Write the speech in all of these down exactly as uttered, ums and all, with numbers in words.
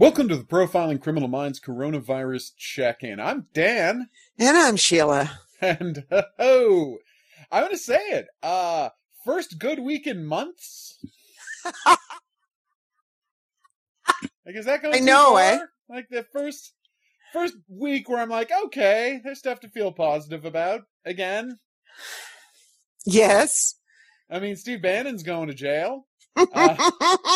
Welcome to the Profiling Criminal Minds Coronavirus Check-In. I'm Dan. And I'm Sheila. And, oh, I'm going to say it. Uh, first good week in months. Like, is that going I too know, far? eh? Like, the first, first week where I'm like, okay, there's stuff to feel positive about. Again. Yes. I mean, Steve Bannon's going to jail. Uh,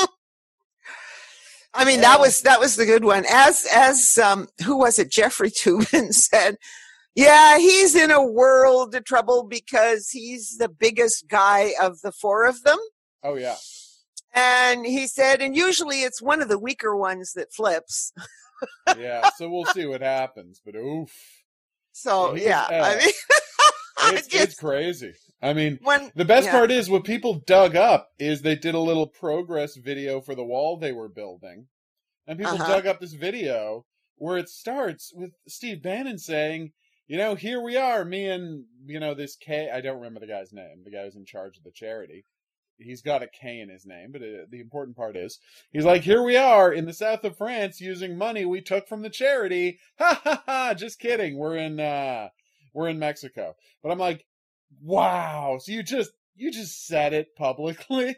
I mean, yeah. that was that was the good one. As as um, who was it? Jeffrey Toobin said, "Yeah, he's in a world of trouble because he's the biggest guy of the four of them." Oh yeah. And he said, and usually it's one of the weaker ones that flips. Yeah. So we'll see what happens. But oof. So He yeah, was, uh, I mean, It's, just- it's crazy. I mean, when, the best yeah. part is what people dug up is they did a little progress video for the wall they were building. And people Uh-huh. dug up this video where it starts with Steve Bannon saying, you know, here we are, me and, you know, this K, I don't remember the guy's name, the guy who's in charge of the charity. He's got a K in his name, but it, the important part is, he's like, here we are in the south of France using money we took from the charity. Ha ha ha, just kidding. We're in, uh, we're in Mexico. But I'm like, wow. So you just, you just said it publicly.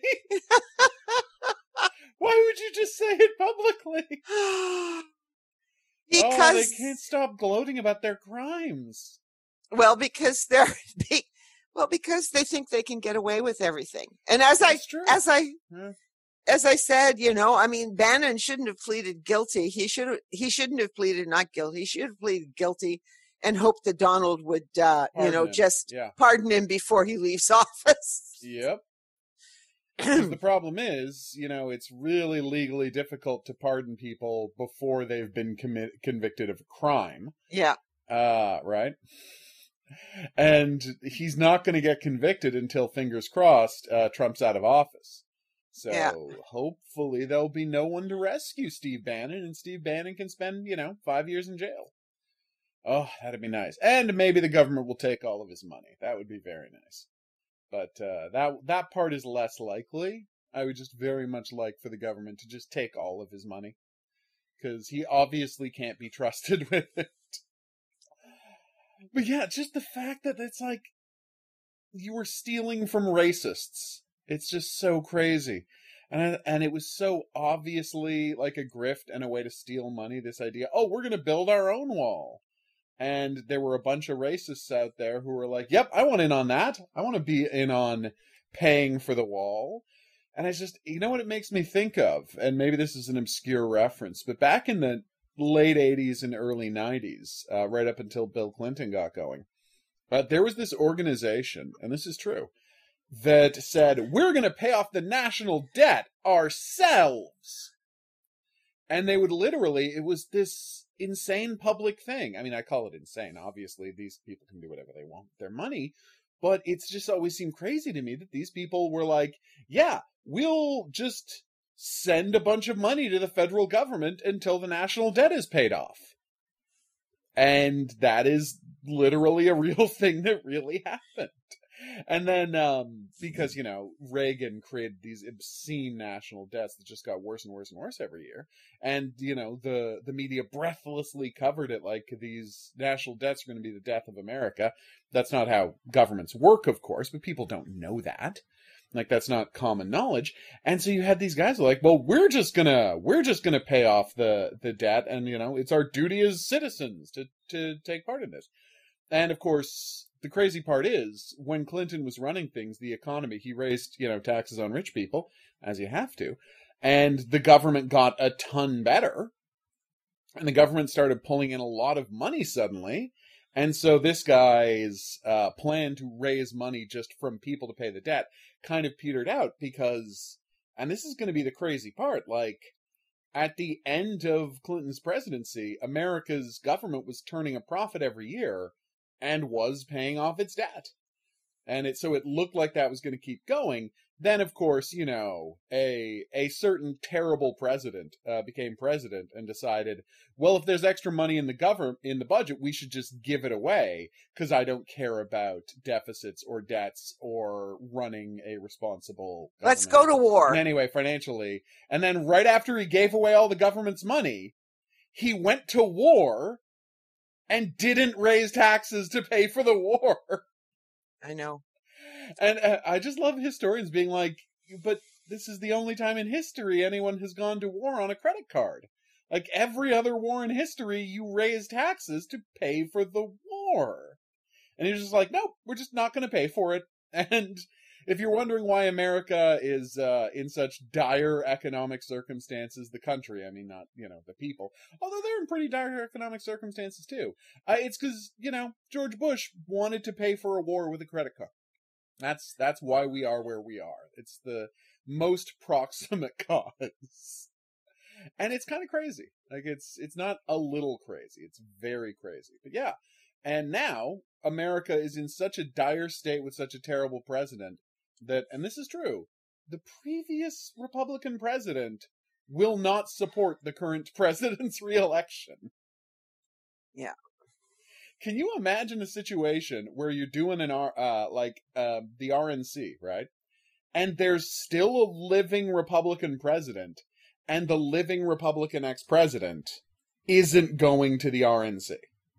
Why would you just say it publicly? because Oh, they can't stop gloating about their crimes. well, because they're be, well, because they think they can get away with everything. And as That's I true. as I Yeah. as I said, you know, I mean, Bannon shouldn't have pleaded guilty. He should he shouldn't have pleaded not guilty. He should have pleaded guilty and hoped that Donald would, uh, you Pardon know, him. just Yeah. pardon him before he leaves office. Yep. 'Cause the problem is, you know, it's really legally difficult to pardon people before they've been commi- convicted of a crime. Yeah. Uh, right? And he's not going to get convicted until, fingers crossed, uh, Trump's out of office. So Yeah. hopefully there'll be no one to rescue Steve Bannon, and Steve Bannon can spend, you know, five years in jail. Oh, that'd be nice. And maybe the government will take all of his money. That would be very nice. But uh, that that part is less likely. I would just very much like for the government to just take all of his money. Because he obviously can't be trusted with it. But yeah, just the fact that it's like, you were stealing from racists. It's just so crazy. And and it was so obviously like a grift and a way to steal money, this idea, oh, we're going to build our own wall. And there were a bunch of racists out there who were like, yep, I want in on that. I want to be in on paying for the wall. And I just, you know what it makes me think of? And maybe this is an obscure reference, but back in the late eighties and early nineties, uh, right up until Bill Clinton got going, uh, there was this organization, and this is true, that said, we're going to pay off the national debt ourselves. And they would literally, it was this insane public thing. I mean, I call it insane. Obviously, these people can do whatever they want with their money. But it's just always seemed crazy to me that these people were like, yeah, we'll just send a bunch of money to the federal government until the national debt is paid off. And that is literally a real thing that really happened. And then, um, because, you know, Reagan created these obscene national debts that just got worse and worse and worse every year. And, you know, the, the media breathlessly covered it like these national debts are going to be the death of America. That's not how governments work, of course, but people don't know that. Like, that's not common knowledge. And so you had these guys who were like, well, we're just gonna, we're just gonna pay off the, the debt. And, you know, it's our duty as citizens to, to take part in this. And of course, the crazy part is, when Clinton was running things, the economy, he raised, you know, taxes on rich people, as you have to, and the government got a ton better, and the government started pulling in a lot of money suddenly, and so this guy's uh, plan to raise money just from people to pay the debt kind of petered out, because, and this is going to be the crazy part, like, at the end of Clinton's presidency, America's government was turning a profit every year, and was paying off its debt. And it so it looked like that was going to keep going. then, of course, you know, a a certain terrible president uh, became president and decided, well, if there's extra money in the government in the budget, we should just give it away because I don't care about deficits or debts or running a responsible government. Let's go to war. And anyway, financially. And then right after he gave away all the government's money, he went to war and didn't raise taxes to pay for the war. I know. And uh, I just love historians being like, but this is the only time in history anyone has gone to war on a credit card. Like every other war in history, you raise taxes to pay for the war. And he's just like, nope, we're just not going to pay for it. And if you're wondering why America is uh, in such dire economic circumstances, the country, I mean, not, you know, the people, although they're in pretty dire economic circumstances too, uh, it's because, you know, George Bush wanted to pay for a war with a credit card. That's that's why we are where we are. It's the most proximate cause. And it's kind of crazy. Like, it's it's not a little crazy. It's very crazy. But yeah. And now, America is in such a dire state with such a terrible president that, and this is true, the previous Republican president will not support the current president's reelection. Yeah. Can you imagine a situation where you're doing an R, uh, like uh, the R N C, right? And there's still a living Republican president, and the living Republican ex-president isn't going to the R N C.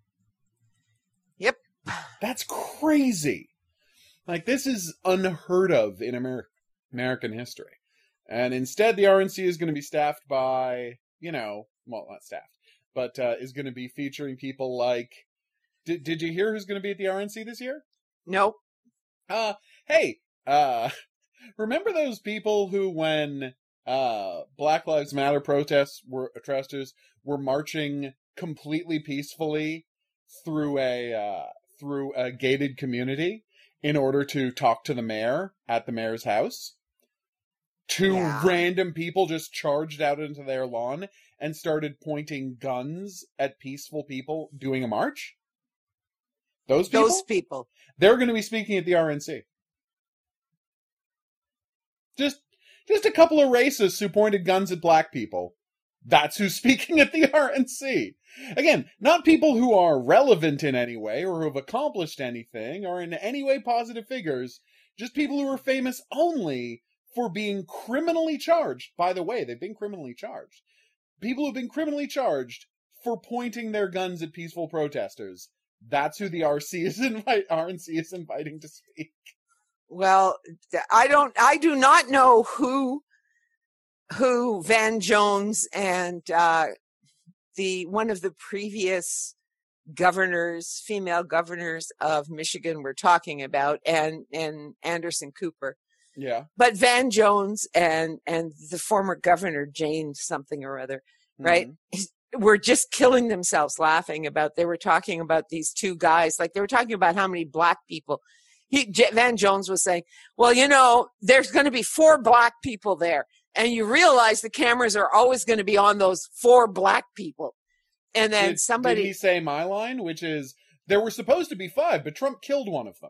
Yep. That's crazy. Like, this is unheard of in Amer- American history. And instead, the R N C is going to be staffed by, you know, well, not staffed, but uh, is going to be featuring people like, Did Did you hear who's going to be at the R N C this year? Nope. Uh, hey, uh, remember those people who, when uh, Black Lives Matter protests were protesters were marching completely peacefully through a uh, through a gated community in order to talk to the mayor at the mayor's house? Two Yeah. random people just charged out into their lawn and started pointing guns at peaceful people doing a march? Those people? Those people. They're going to be speaking at the R N C. Just just a couple of racists who pointed guns at black people. That's who's speaking at the R N C. Again, not people who are relevant in any way or who have accomplished anything or in any way positive figures. Just people who are famous only for being criminally charged. By the way, they've been criminally charged. People who've been criminally charged for pointing their guns at peaceful protesters. That's who the R C is invite R N C is inviting to speak. Well, I don't. I do not know who who Van Jones and uh, the one of the previous governors, female governors of Michigan, were talking about, and and Anderson Cooper. Yeah. But Van Jones and and the former governor Jane something or other, right? Mhm. Were just killing themselves laughing about, they were talking about these two guys, like they were talking about how many black people. He, J- Van Jones was saying, well, you know, there's going to be four black people there. And you realize the cameras are always going to be on those four black people. And then Did, somebody. Did he say my line, which is, there were supposed to be five, but Trump killed one of them?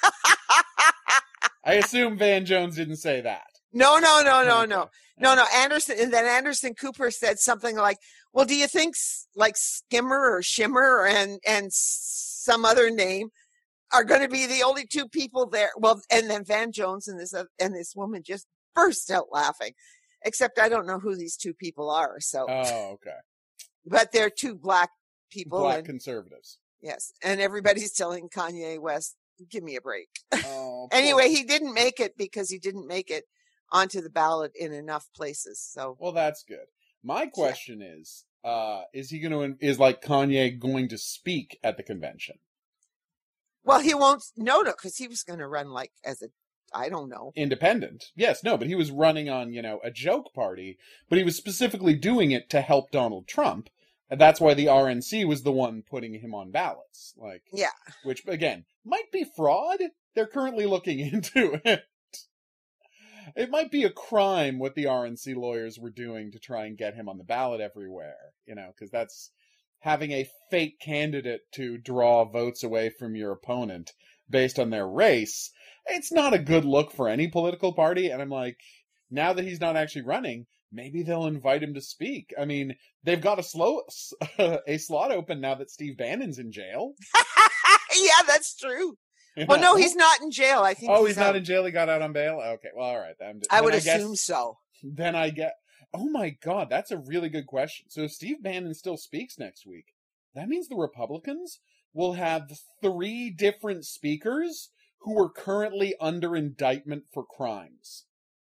I assume Van Jones didn't say that. No, no, no, no, Okay. no. No, no, Anderson, and then Anderson Cooper said something like, well, do you think s- like Skimmer or Shimmer and, and s- some other name are going to be the only two people there? Well, and then Van Jones and this, uh, and this woman just burst out laughing, except I don't know who these two people are. So, Oh, okay. but they're two black people. Black and, conservatives. yes. And everybody's telling Kanye West, give me a break. Oh, poor- Anyway, he didn't make it because he didn't make it onto the ballot in enough places. So, Well, that's good. My question is, uh, is he going to, is like Kanye going to speak at the convention? well, he won't, no, no, because he was going to run like as a, I don't know. Independent. Yes, no, but he was running on, you know, a joke party, but he was specifically doing it to help Donald Trump. And that's why the R N C was the one putting him on ballots. Like, Yeah. which, again, might be fraud. They're currently looking into it. It might be a crime what the R N C lawyers were doing to try and get him on the ballot everywhere, you know, because that's having a fake candidate to draw votes away from your opponent. based on their race. It's not a good look for any political party. And I'm like, now that he's not actually running, maybe they'll invite him to speak. I mean, they've got a slow a slot open now that Steve Bannon's in jail. Yeah, that's true. You Well, know? no, he's not in jail. I think. Oh, he's, he's not out. in jail. He got out on bail. Okay, well, all right. Then, I then would I assume guess, so. Then I get. Oh my God, that's a really good question. So if Steve Bannon still speaks next week, that means the Republicans will have three different speakers who are currently under indictment for crimes.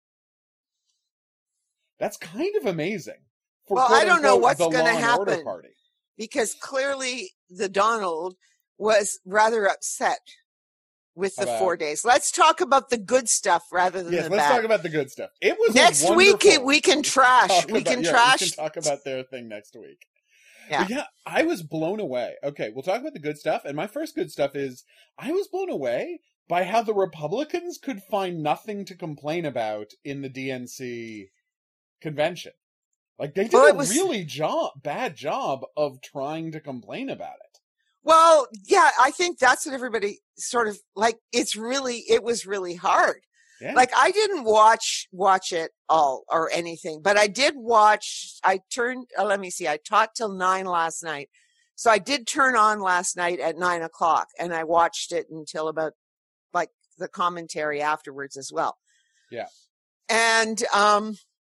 That's kind of amazing. For Well, I don't know quote-unquote, what's the going to Law and Order happen Party. because clearly the Donald was rather upset with the About- four days. Let's talk about the good stuff rather than Yes, the let's bad. talk about the good stuff. It was a Next week wonderful- we can trash. talk We about- can yeah, trash. We can talk about their thing next week. Yeah. But yeah, I was blown away. Okay, we'll talk about the good stuff. And my first good stuff is I was blown away by how the Republicans could find nothing to complain about in the D N C convention. Like they did Well, a it was- really job, bad job of trying to complain about it. Well, yeah, I think that's what everybody sort of like. It's really, it was really hard. Yeah. Like I didn't watch watch it all or anything, but I did watch. I turned. Uh, let me see. I taught till nine last night, so I did turn on last night at nine o'clock, and I watched it until about like the commentary afterwards as well. Yeah. And um,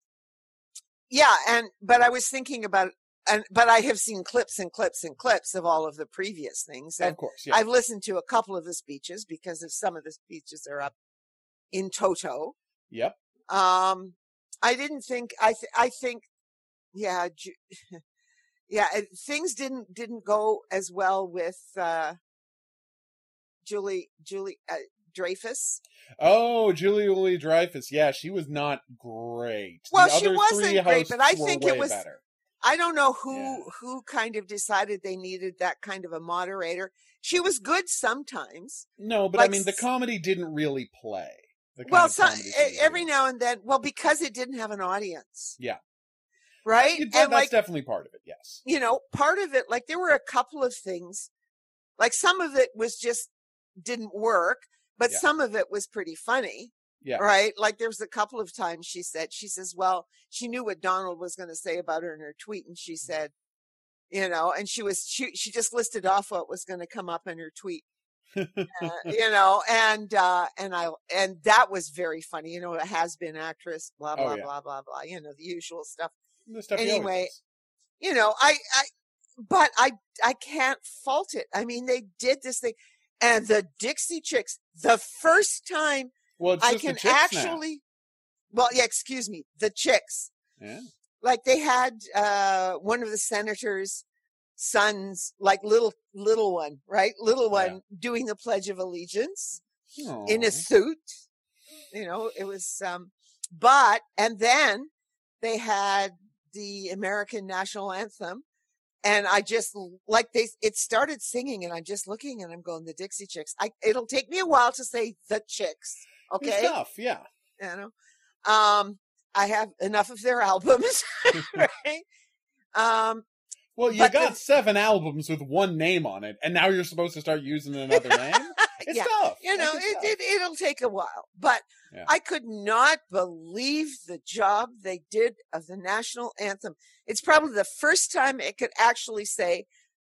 yeah, and but I was thinking about. And but I have seen clips and clips and clips of all of the previous things. And Of course, yeah. I've listened to a couple of the speeches because of some of the speeches are up in toto. Yep. Um, I didn't think. I th- I think, yeah, Ju- yeah. it- Things didn't didn't go as well with uh, Julie Julie uh, Dreyfus. Oh, Julie Louis Dreyfus. Yeah, she was not great. Well, the she other wasn't three great, but I hosts were think it way was- better. I don't know who Yeah. who kind of decided they needed that kind of a moderator. She was good sometimes. No, but like I mean, the s- comedy didn't really play. The kind Well, of so, comedy she was every doing. now and then, well, because it didn't have an audience. Yeah. Right? Yeah, And that's like, definitely part of it. Yes. you know, part of it, like there were a couple of things, like some of it was just didn't work, but Yeah. some of it was pretty funny. Yeah. Right? Like there was a couple of times she said, she says, well, she knew what Donald was going to say about her in her tweet. And she said, you know, and she was, she, she just listed off what was going to come up in her tweet. uh, you know, and, uh, and I, and that was very funny, you know, a has-been actress, blah, Oh, blah, yeah. blah, blah, blah, you know, the usual stuff, The stuff he always Anyway, does. you know, I, I, but I, I can't fault it. I mean, they did this thing and the Dixie Chicks, the first time Well, it's I just the can chicks actually, well, yeah, excuse me, the Chicks, now. Yeah. like they had, uh, one of the senators' sons, like little, little one, right? Little one Yeah. doing the Pledge of Allegiance Aw. in a suit. You know, it was, um, but, and then they had the American national anthem. And I just like they, it started singing and I'm just looking and I'm going, the Dixie Chicks. I, it'll take me a while to say the Chicks. Good Okay. stuff. Yeah. You know, um, I have enough of their albums, right? Um, Well, you But got the- seven albums with one name on it, and now you're supposed to start using another name? It's yeah. tough. You know, Like, it's it, tough. it, it'll take a while, but Yeah. I could not believe the job they did of the national anthem. It's probably the first time it could actually say,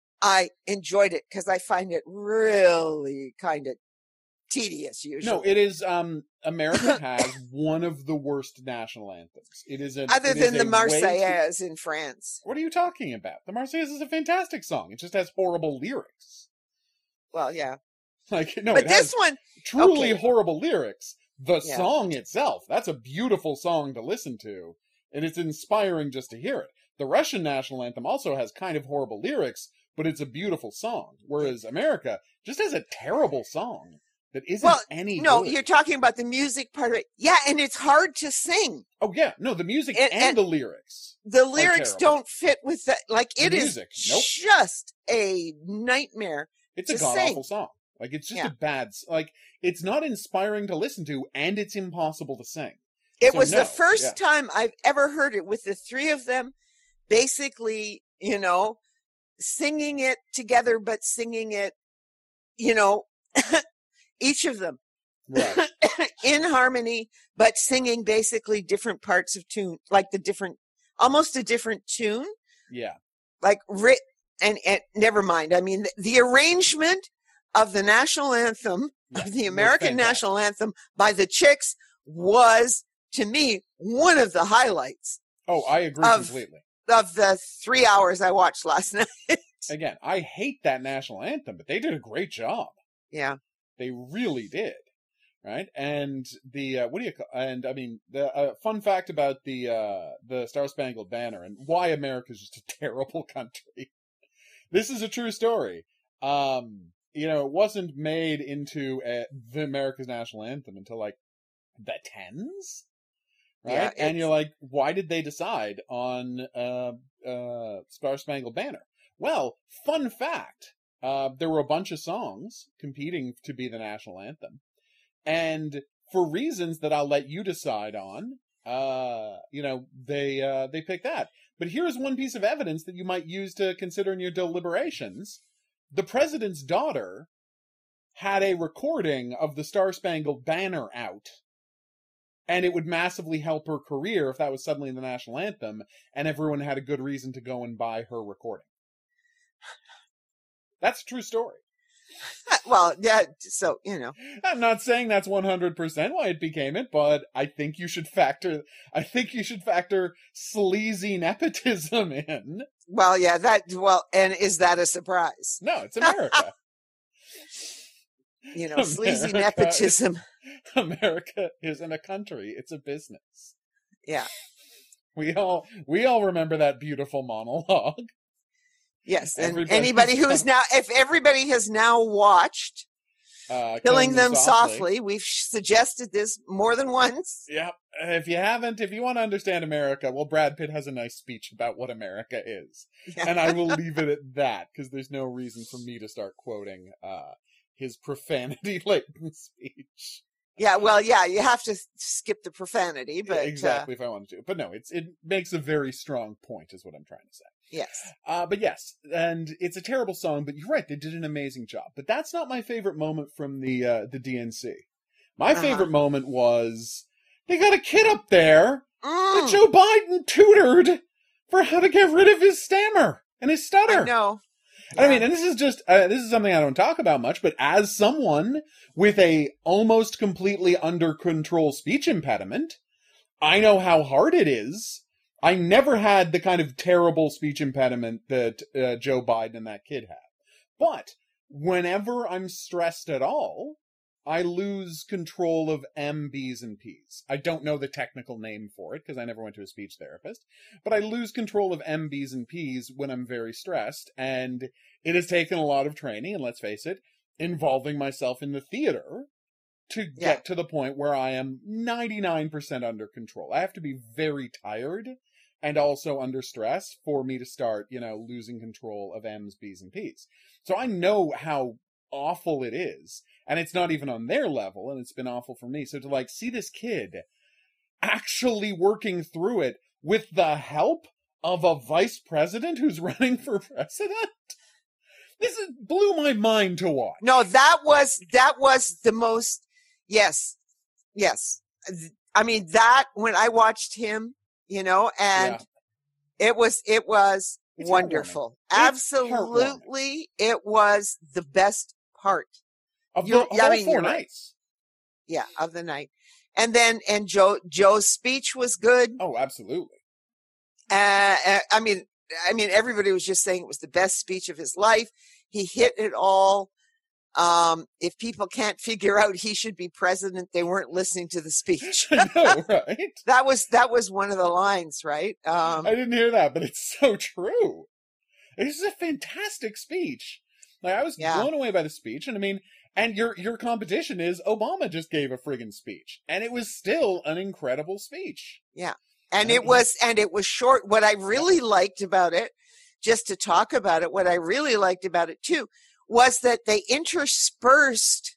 I enjoyed it because I find it really kind of tedious usually. No, it is. Um, America has one of the worst national anthems. It is a, Other it is than the a way too- Marseillaise in France. What are you talking about? The Marseillaise is a fantastic song. It just has horrible lyrics. Well, yeah. Like no, but it this has one, truly okay. horrible lyrics. The Yeah. song itself, that's a beautiful song to listen to, and it's inspiring just to hear it. The Russian national anthem also has kind of horrible lyrics, but it's a beautiful song. Whereas America just has a terrible song that isn't Well, any no, good. you're talking about the music part of it. Yeah, and it's hard to sing. Oh yeah, no, the music And- and, and- the lyrics. The lyrics terrible. don't fit with the, like, The it is music, nope. just a nightmare. It's a to god sing. awful song. Like it's just Yeah. a bad s- like it's not inspiring to listen to, and it's impossible to sing. It So was no, the first yeah. time I've ever heard it with the three of them basically, you know, singing it together, but singing it, you know, each of them Right. in harmony, but singing basically different parts of tune, like the different, almost a different tune. Yeah. Like writ and, and never mind. I mean, the, the arrangement of the national anthem, Yeah, of the was American fantastic. national anthem by the Chicks was, to me, one of the highlights Oh, I agree Of- completely. of the three hours I watched last night. Again, I hate that national anthem, but they did a great job. Yeah. They really did. Right. And the, uh, what do you call, and I mean, the uh, fun fact about the, uh, the Star Spangled Banner and why America's just a terrible country. This is a true story. Um, you know, it wasn't made into a, the America's national anthem until like the tens. Right. Yeah, and you're it's- like, why did they decide on, uh, uh, Star Spangled Banner? Well, fun fact, uh, there were a bunch of songs competing to be the national anthem. And for reasons that I'll let you decide on, uh, you know, they, uh, they picked that. But here's one piece of evidence that you might use to consider in your deliberations. The president's daughter had a recording of the Star Spangled Banner out. And it would massively help her career if that was suddenly the national anthem, and everyone had a good reason to go and buy her recording. That's a true story. Well, yeah. So, you know, I'm not saying that's one hundred percent why it became it, but I think you should factor, I think you should factor sleazy nepotism in. well, yeah, that, well, and is that a surprise? No, it's America. You know, sleazy America nepotism. America isn't a country, it's a business. Yeah. We all, we all remember that beautiful monologue. Yes. And Everybody- anybody who is now, if everybody has now watched Uh, Killing Them Softly, we've suggested this more than once. Yeah. If you haven't, if you want to understand America, well, Brad Pitt has a nice speech about what America is. Yeah. And I will leave it at that, because there's no reason for me to start quoting uh, his profanity-laden speech. Yeah, well, yeah, you have to skip the profanity, but exactly, if I wanted to. But no, it's it makes a very strong point, is what I'm trying to say. uh, yes. Uh, but yes, and it's a terrible song, but you're right, they did an amazing job. But that's not my favorite moment from the uh, the D N C. My Uh-huh. favorite moment was, they got a kid up there that Mm, Joe Biden tutored for how to get rid of his stammer and his stutter. I know. I mean, and this is just, uh, this is something I don't talk about much, but as someone with a almost completely under control speech impediment, I know how hard it is. I never had the kind of terrible speech impediment that uh, Joe Biden and that kid had. But whenever I'm stressed at all, I lose control of M, B's, and P's. I don't know the technical name for it because I never went to a speech therapist, but I lose control of M, B's, and P's when I'm very stressed, and it has taken a lot of training, and let's face it, involving myself in the theater to get Yeah. to the point where I am ninety-nine percent under control. I have to be very tired and also under stress for me to start, you know, losing control of M's, B's, and P's. So I know how awful it is, and it's not even on their level, and it's been awful for me. So to like see this kid actually working through it with the help of a vice president who's running for president, this is, blew my mind to watch. No, that was that was the most. Yes, yes. I mean that when I watched him, you know, and it was it was It's wonderful. It's Absolutely, it was the best part. of You're- the yeah, I whole mean, four you're right. nights. Yeah, of the night. And then and Joe Joe's speech was good. Oh, absolutely. Uh, uh, I mean, I mean, everybody was just saying it was the best speech of his life. He hit it all. Um, if people can't figure out he should be president, they weren't listening to the speech. I know, right? That was that was one of the lines, right? Um, I didn't hear that, but it's so true. This is a fantastic speech. Like, I was Yeah. blown away by the speech, and I mean, and your your competition is Obama just gave a friggin' speech, and it was still an incredible speech. and Yeah. it was and it was short. What I really liked about it, just to talk about it, what I really liked about it too, was that they interspersed,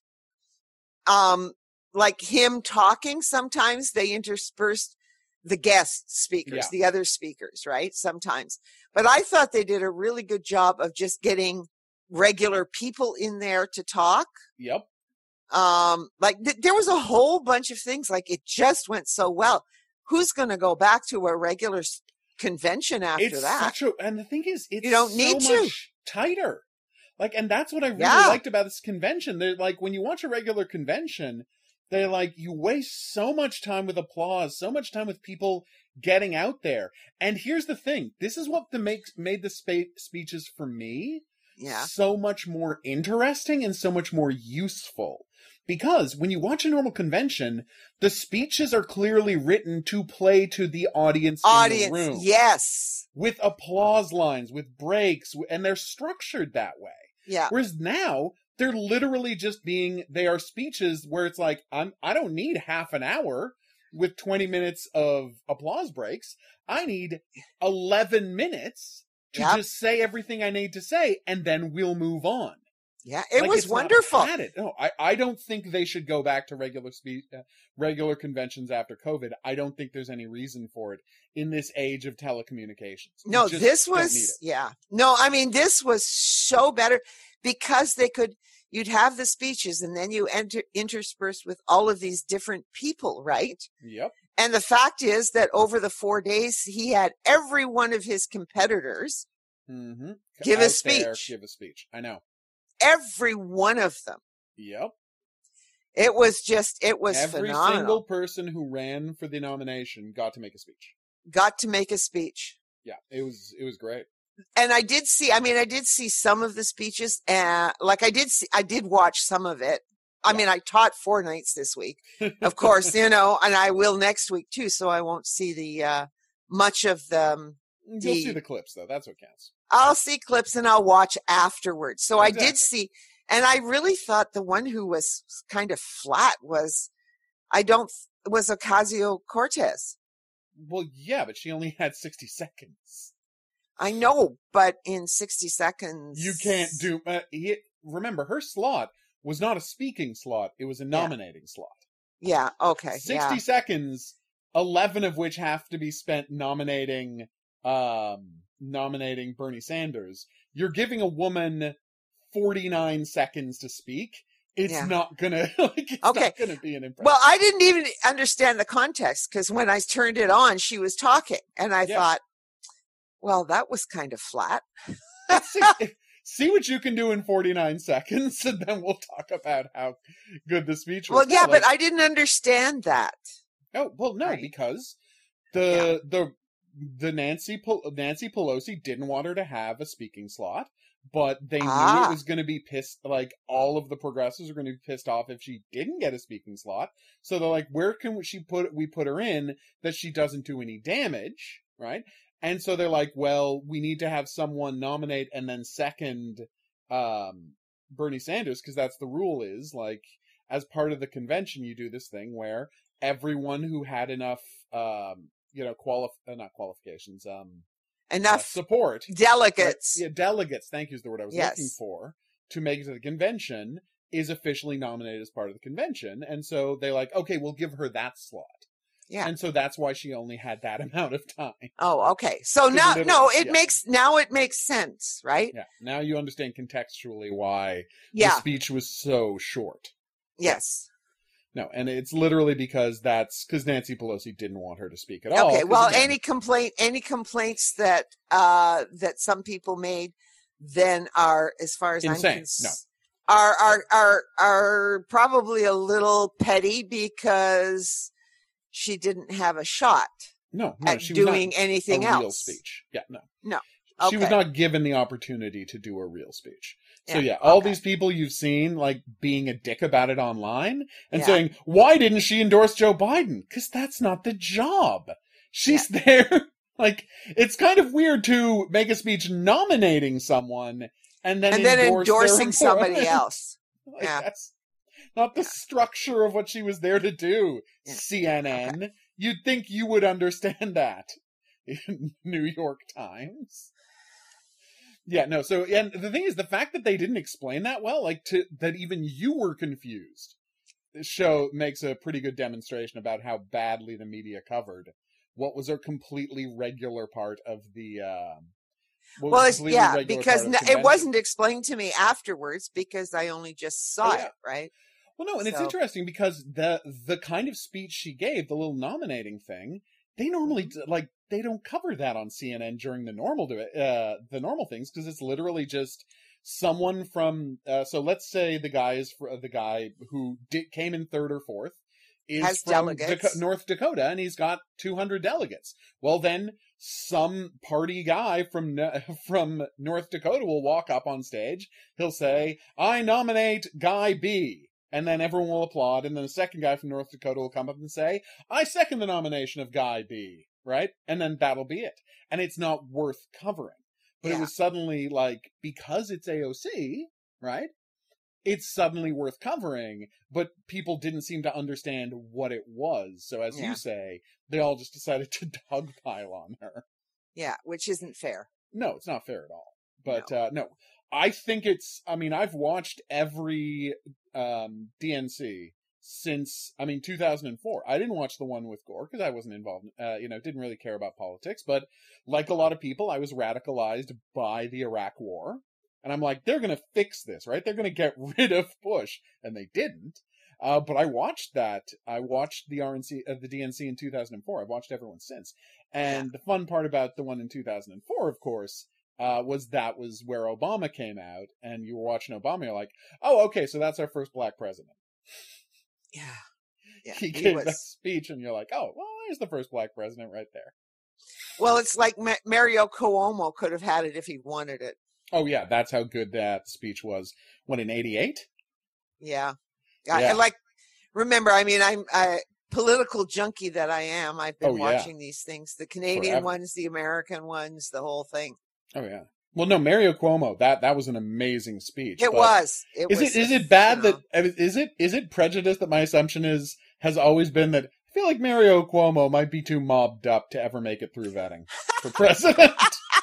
um, like him talking. Sometimes they interspersed the guest speakers, Yeah. the other speakers, right? Sometimes, but I thought they did a really good job of just getting regular people in there to talk. Yep. Um, like th- there was a whole bunch of things. Like it just went so well. Who's going to go back to a regular s- convention after It's that? such a, and the thing is, it's You don't so need to. much tighter. Like, and that's what I really Yeah. liked about this convention. They're like, when you watch a regular convention, they're like, you waste so much time with applause, so much time with people getting out there. And here's the thing. This is what the makes made the spa- speeches for me Yeah. so much more interesting and so much more useful. Because when you watch a normal convention, the speeches are clearly written to play to the audience, Audience. in the room. Yes. With applause lines, with breaks, and they're structured that way. Yeah. Whereas now, they're literally just being, they are speeches where it's like, I'm, I don't need half an hour with twenty minutes of applause breaks. I need eleven minutes to Yep. just say everything I need to say, and then we'll move on. Yeah. It Like, was it's not wonderful. padded. No, I, I don't think they should go back to regular spe- uh, regular conventions after COVID. I don't think there's any reason for it in this age of telecommunications. We No, just this don't need was, it. yeah. No, I mean, this was so better because they could, you'd have the speeches and then you enter interspersed with all of these different people, right? Yep. And the fact is that over the four days, he had every one of his competitors Mm-hmm. give a Out there, speech. give a speech. I know. Every one of them. Yep. It was just, it was Every phenomenal. single person who ran for the nomination got to make a speech. Got to make a speech. Yeah, it was it was great. And I did see, I mean, I did see some of the speeches, uh, like I did see, I did watch some of it. I Yeah. mean, I taught four nights this week, of course, you know, and I will next week too. So I won't see the, uh, much of them. You'll the- see the clips though. That's what counts. I'll see clips and I'll watch afterwards. So I did Exactly. see, and I really thought the one who was kind of flat was, I don't, was Ocasio-Cortez. Well, yeah, but she only had sixty seconds. I know, but in sixty seconds. You can't do. Uh, he, remember, her slot was not a speaking slot; it was a nominating slot. Yeah, okay. Sixty Yeah. seconds, eleven of which have to be spent nominating, um, nominating Bernie Sanders. You're giving a woman forty-nine seconds to speak. It's Yeah. not gonna like. It's Okay. not gonna be an impression. Well, I didn't even understand the context because when I turned it on, she was talking, and I Yeah. thought, well, that was kind of flat. see, see what you can do in forty-nine seconds, and then we'll talk about how good the speech was. Well, yeah, Like, but I didn't understand that. oh well, no, Right. because the the the Nancy Pel- Nancy Pelosi didn't want her to have a speaking slot, but they knew Ah. it was going to be pissed. Like all of the progressives are going to be pissed off if she didn't get a speaking slot. So they're like, where can she put we put her in that she doesn't do any damage, right? And so they're like, well, we need to have someone nominate and then second um, Bernie Sanders because that's the rule. Is like as part of the convention, you do this thing where everyone who had enough, um, you know, quali- uh, not qualifications, um, uh, Enough support, delegates. right? Yeah, delegates. Thank you is the word I was Yes. looking for to make it to the convention. Is officially nominated as part of the convention, and so they like, okay, we'll give her that slot. Yeah. And so that's why she only had that amount of time. Oh, okay. So Because now, it- no, it yeah. makes now it makes sense, right? Yeah. Now you understand contextually why the Yeah. speech was so short. Yes. No, and it's literally because that's because Nancy Pelosi didn't want her to speak at all. Okay. 'cause Well, again, any complaint, any complaints that uh that some people made, then are, as far as Insane. I'm concerned, No. are are are are probably a little petty because she didn't have a shot no, no, at she was doing not anything a else. real speech. Yeah, no, No. She was Okay. not given the opportunity to do a real speech. So Yeah, yeah, all okay. these people you've seen like being a dick about it online and Yeah. saying, why didn't she endorse Joe Biden? Because that's not the job. She's there. Like, it's kind of weird to make a speech nominating someone and then, And then endorse their endorsing report. somebody else. Like, Yeah. That's not the Yeah. structure of what she was there to do, Yeah. C N N. You'd think you would understand that. In New York Times. Yeah, no, so, and the thing is, the fact that they didn't explain that well, like, to that even you were confused, this show makes a pretty good demonstration about how badly the media covered what was a completely regular part of the, um, what was Well, a it's, completely yeah, regular because part of the n- it convention. wasn't explained to me afterwards because I only just saw Oh, yeah. it, right? Well, no, and it's So- interesting because the the kind of speech she gave, the little nominating thing, they normally Mm-hmm. d- like they don't cover that on C N N during the normal do uh the normal things because it's literally just someone from. Uh, so let's say the guy is fr- the guy who did, came in third or fourth is Has from delegates. Daco- North Dakota, and he's got two hundred delegates. Well, then some party guy from Ne- from North Dakota will walk up on stage. He'll say, "I nominate Guy B." And then everyone will applaud, and then the second guy from North Dakota will come up and say, "I second the nomination of Guy B." Right? And then that'll be it. And it's not worth covering. But Yeah. it was suddenly like, because it's A O C, right? It's suddenly worth covering, but people didn't seem to understand what it was. So as Yeah. you say, they all just decided to dogpile on her. Yeah, which isn't fair. No, it's not fair at all. But no, uh, no. I think it's, I mean, I've watched every um, D N C since, I mean, two thousand four. I didn't watch the one with Gore because I wasn't involved, uh, you know, didn't really care about politics. But like a lot of people, I was radicalized by the Iraq War. And I'm like, they're going to fix this, right? They're going to get rid of Bush. And they didn't. Uh, but I watched that. I watched the R N C, uh, the D N C in two thousand four. I've watched everyone since. And the fun part about the one in two thousand four, of course, uh, was that was where Obama came out, and you were watching Obama. You're like, oh, okay, so that's our first black president. Yeah, yeah. He he gave was- that speech, and you're like, oh, well, there's the first black president right there. Well, it's like Ma- Mario Cuomo could have had it if he wanted it. Oh yeah, that's how good that speech was. What, in eighty-eight? Yeah. I, Yeah. I like, remember, I mean, I'm a political junkie that I am. I've been Oh, yeah. watching these things, the Canadian Forever. ones, the American ones, the whole thing. Oh yeah. Well, no, Mario Cuomo. That that was an amazing speech. It but was. It Is was it is a- it bad you that know, is it is it prejudice that my assumption is has always been that I feel like Mario Cuomo might be too mobbed up to ever make it through vetting for president.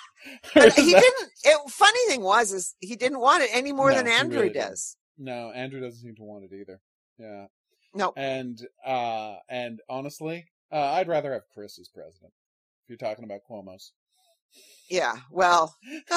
Or but is he that- didn't. It, funny thing was, is he didn't want it any more No, than he Andrew really didn't. does. No, Andrew doesn't seem to want it either. Yeah. No. And uh and honestly, uh, I'd rather have Chris as president. If you're talking about Cuomo's. Yeah. Well,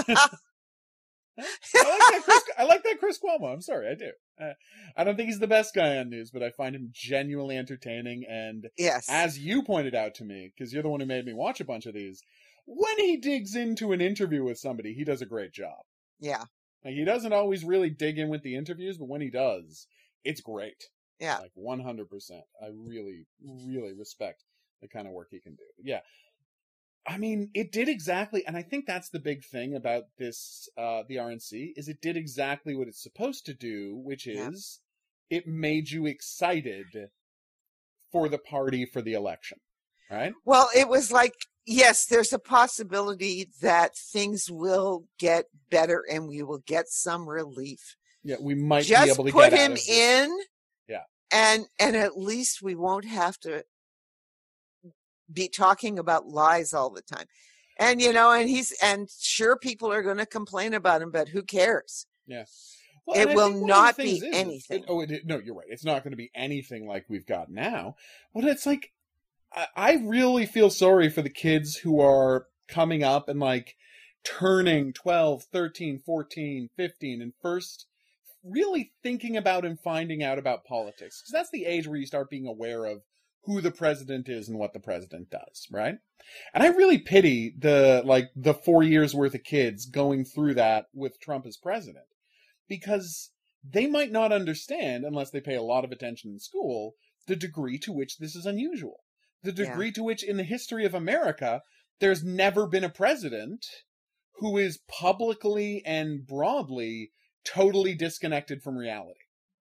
I like that Chris, I like that Chris Cuomo. I'm sorry, I do. Uh, I don't think he's the best guy on news, but I find him genuinely entertaining. And yes. as you pointed out to me, because you're the one who made me watch a bunch of these, when he digs into an interview with somebody, he does a great job. yeah. Like, he doesn't always really dig in with the interviews, but when he does, it's great. Yeah. Like one hundred percent. I really, really respect the kind of work he can do. But yeah. I mean, it did exactly, and I think that's the big thing about this, uh, the R N C, is it did exactly what it's supposed to do, which Yeah. is it made you excited for the party for the election, right? Well, it was like, yes, there's a possibility that things will get better and we will get some relief. Yeah, we might be Just able to put get out him of this. in. Yeah. And and at least we won't have to be talking about lies all the time. And you know, and he's and sure people are going to complain about him, but who cares? Yeah. Well, It and I will think one of not the be things is- is- anything. it- oh, it, no, you're right. It's not going to be anything like we've got now. But it's like, I, I really feel sorry for the kids who are coming up and like turning twelve, thirteen, fourteen, fifteen, and first really thinking about and finding out about politics. Because that's the age where you start being aware of who the president is and what the president does, right? And I really pity the, like, the four years worth of kids going through that with Trump as president. Because they might not understand, unless they pay a lot of attention in school, the degree to which this is unusual. The degree to which, in the history of America, there's never been a president who is publicly and broadly totally disconnected from reality.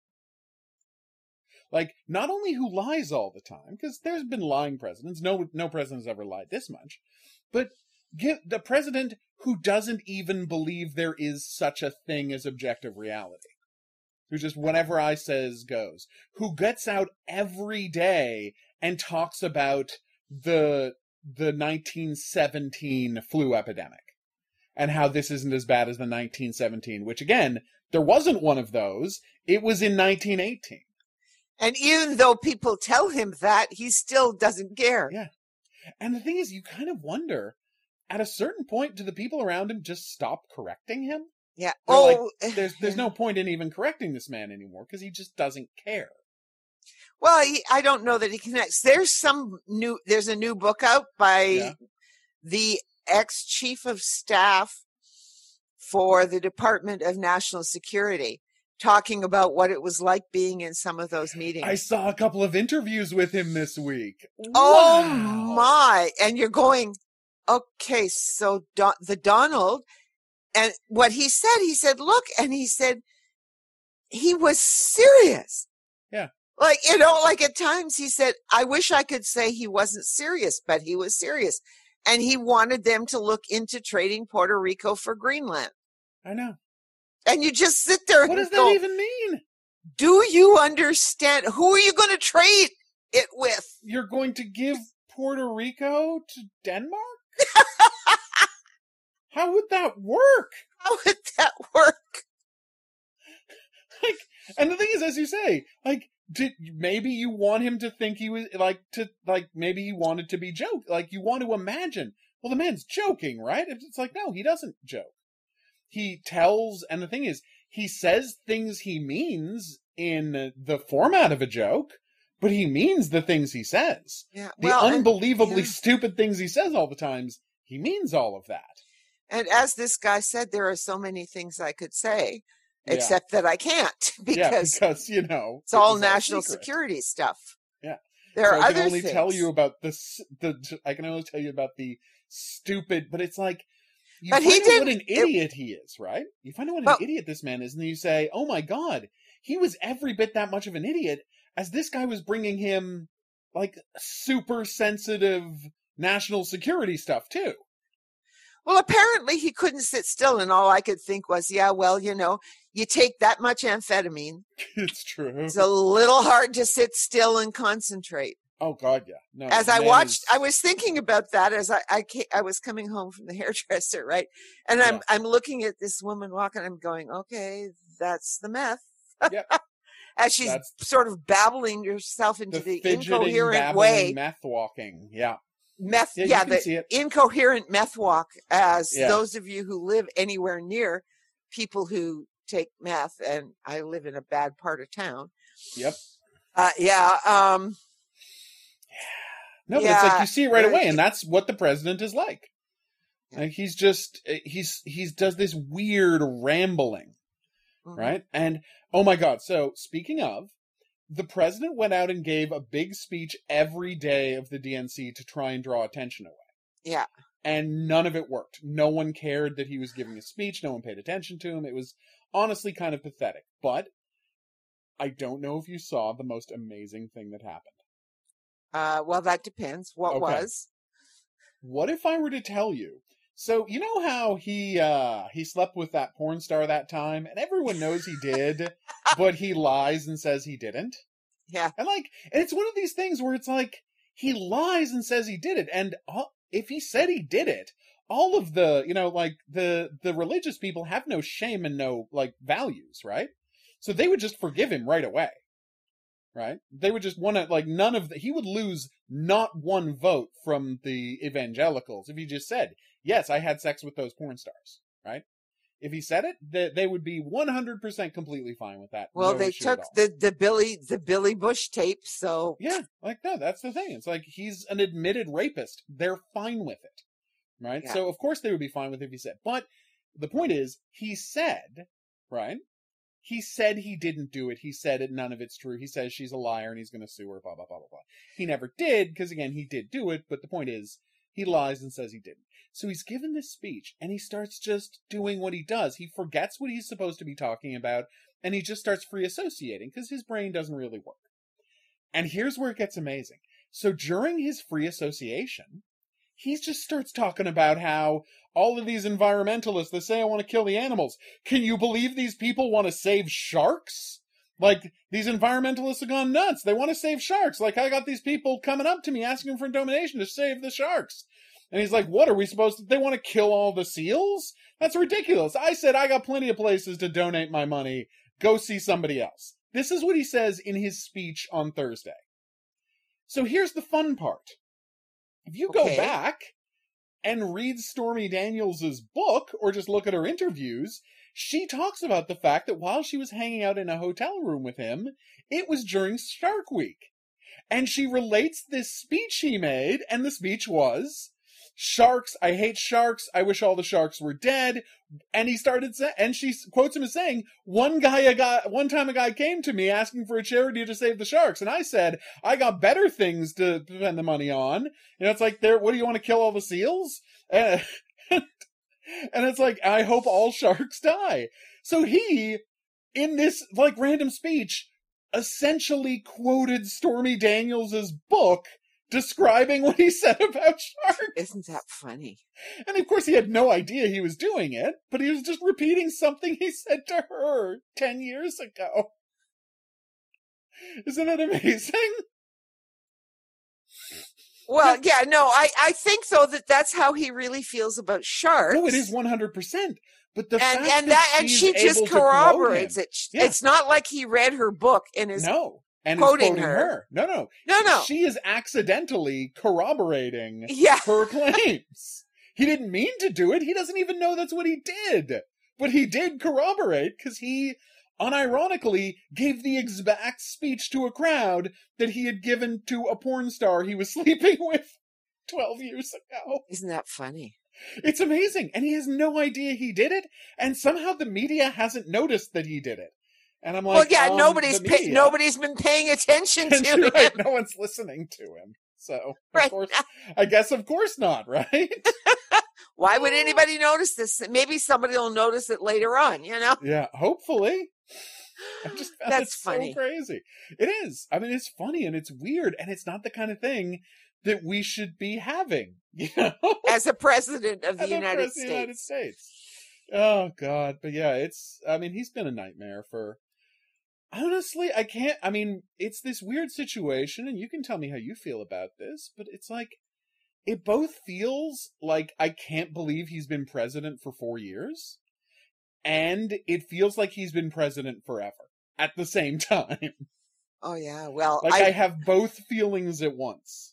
Like, not only who lies all the time, because there's been lying presidents, no no president's ever lied this much, but get the president who doesn't even believe there is such a thing as objective reality. Who just whatever I says goes. Who gets out every day and talks about the the nineteen seventeen flu epidemic. And how this isn't as bad as the nineteen seventeen, which again, there wasn't one of those. It was in nineteen eighteen. And even though people tell him that, he still doesn't care. Yeah. And the thing is, you kind of wonder, at a certain point, do the people around him just stop correcting him? Yeah. They're like, Oh, there's there's yeah. no point in even correcting this man anymore because he just doesn't care. Well, he, I don't know that he connects. There's some new. There's a new book out by Yeah. the ex chief of staff for the Department of National Security, talking about what it was like being in some of those meetings. I saw a couple of interviews with him this week. Oh Wow. my! And you're going, okay, so Don, the Donald, and what he said, he said, look, and he said he was serious. Yeah. Like, you know, like at times he said, I wish I could say he wasn't serious, but he was serious. And he wanted them to look into trading Puerto Rico for Greenland. I know. And you just sit there What and does go, that even mean? do you understand? Who are you going to trade it with? You're going to give Puerto Rico to Denmark? How would that work? How would that work? Like, and the thing is, as you say, like, did maybe you want him to think he was like to like maybe he wanted to be joke. Like you want to imagine. Well, the man's joking, right? It's like no, he doesn't joke. He tells, and the thing is, he says things he means in the format of a joke, but he means the things he says. Yeah, the well, unbelievably and, yeah. stupid things he says all the times. He means all of that. And as this guy said, there are so many things I could say, Yeah. except that I can't because, yeah, because you know it's all it national secret. security stuff. Yeah, there so are I can other only things. tell you about this. The I can only tell you about the stupid, but it's like you But find he out did- what an idiot he is, right? You find out what But- an idiot this man is, and then you say, "Oh my god, he was every bit that much of an idiot as this guy was bringing him like super sensitive national security stuff too." Well, apparently he couldn't sit still, and all I could think was, yeah, well, you know, you take that much amphetamine, It's true. it's a little hard to sit still and concentrate. Oh god, yeah. No. As the I man watched, is- I was thinking about that as I I, came, I was coming home from the hairdresser, right? And I'm Yeah. I'm looking at this woman walking. I'm going, okay, that's the meth. Yep. As she's That's sort of babbling herself into the the, fidgeting, incoherent babbling, way, meth walking. Yeah. meth, Yeah, yeah, you can see the it. incoherent meth walk. As Yeah. those of you who live anywhere near people who take meth, and I live in a bad part of town. Yep. Uh, yeah. Um, No, but it's like Yeah, you see it right very- away, and that's what the president is like. Yeah. Like he's just he's he's does this weird rambling, mhm. right? And oh my god! So speaking of, the president went out and gave a big speech every day of the D N C to try and draw attention away, Yeah. and none of it worked. No one cared that he was giving a speech. No one paid attention to him. It was honestly kind of pathetic. But I don't know if you saw the most amazing thing that happened. Uh, well, that depends. What Okay. was? What if I were to tell you? So you know how he uh he slept with that porn star that time, and everyone knows he did, but he lies and says he didn't. Yeah. And like, and it's one of these things where it's like he lies and says he did it, and all, if he said he did it, all of the you know like the the religious people have no shame and no like values, right? So they would just forgive him right away. Right? They would just want to, like, none of the, he would lose not one vote from the evangelicals if he just said, yes, I had sex with those porn stars, right? If he said it, they, they would be one hundred percent completely fine with that. Well, No they issue at took all. the, the Billy the Billy Bush tape, so Yeah, like, no, that's the thing. It's like, he's an admitted rapist. They're fine with it, right? Yeah. So, of course, they would be fine with it if he said. But the point is, he said, right? He said he didn't do it. He said it. None of it's true. He says she's a liar and he's going to sue her, blah, blah, blah, blah, blah. He never did because, again, he did do it. But the point is, he lies and says he didn't. So he's given this speech and he starts just doing what he does. He forgets what he's supposed to be talking about and he just starts free associating because his brain doesn't really work. And here's where it gets amazing. So during his free association, he just starts talking about how all of these environmentalists, they say I want to kill the animals. Can you believe these people want to save sharks? Like, these environmentalists have gone nuts. They want to save sharks. Like, I got these people coming up to me asking for a donation to save the sharks. And he's like, what are we supposed to, they want to kill all the seals? That's ridiculous. I said I got plenty of places to donate my money. Go see somebody else. This is what he says in his speech on Thursday. So here's the fun part. If you go Okay. back and read Stormy Daniels' book, or just look at her interviews, she talks about the fact that while she was hanging out in a hotel room with him, it was during Shark Week. And she relates this speech he made, and the speech was, "Sharks, I hate sharks, I wish all the sharks were dead." And he started saying, and she quotes him as saying, one guy, a guy, one time a guy came to me asking for a charity to save the sharks. And I said, I got better things to spend the money on. You know, it's like, there, what do you want to kill all the seals? And, and it's like, I hope all sharks die. So he, in this, like, random speech, essentially quoted Stormy Daniels' book describing what he said about sharks. Isn't that funny? And of course he had no idea he was doing it, but he was just repeating something he said to her ten years ago. Isn't that amazing? Well, yeah, no, I, I think, though, that that's how he really feels about sharks. No, it is one hundred percent. But the and, fact and that, that and she just corroborates it. Yeah. It's not like he read her book and is no, and quoting, is quoting her. her. No, no. No, no. She is accidentally corroborating yeah. her claims. He didn't mean to do it. He doesn't even know that's what he did. But he did corroborate because he, unironically, gave the exact speech to a crowd that he had given to a porn star he was sleeping with twelve years ago. Isn't that funny? It's amazing. And he has no idea he did it. And somehow the media hasn't noticed that he did it. And I'm like, well, yeah, um, nobody's pay- nobody's been paying attention to him. Right, no one's listening to him. So, right. of course, I guess, of course not, right? Why would anybody notice this? Maybe somebody will notice it later on, you know? Yeah, hopefully. I just found That's it funny. so crazy. It is. I mean, it's funny and it's weird, and it's not the kind of thing that we should be having, you know? As a president of the As a United president States. of the United States. Oh, God. But yeah, it's, I mean, he's been a nightmare for, honestly, I can't, I mean, it's this weird situation, and you can tell me how you feel about this, but it's like, it both feels like I can't believe he's been president for four years, and it feels like he's been president forever at the same time. Oh, yeah. Well, like I, I have both feelings at once.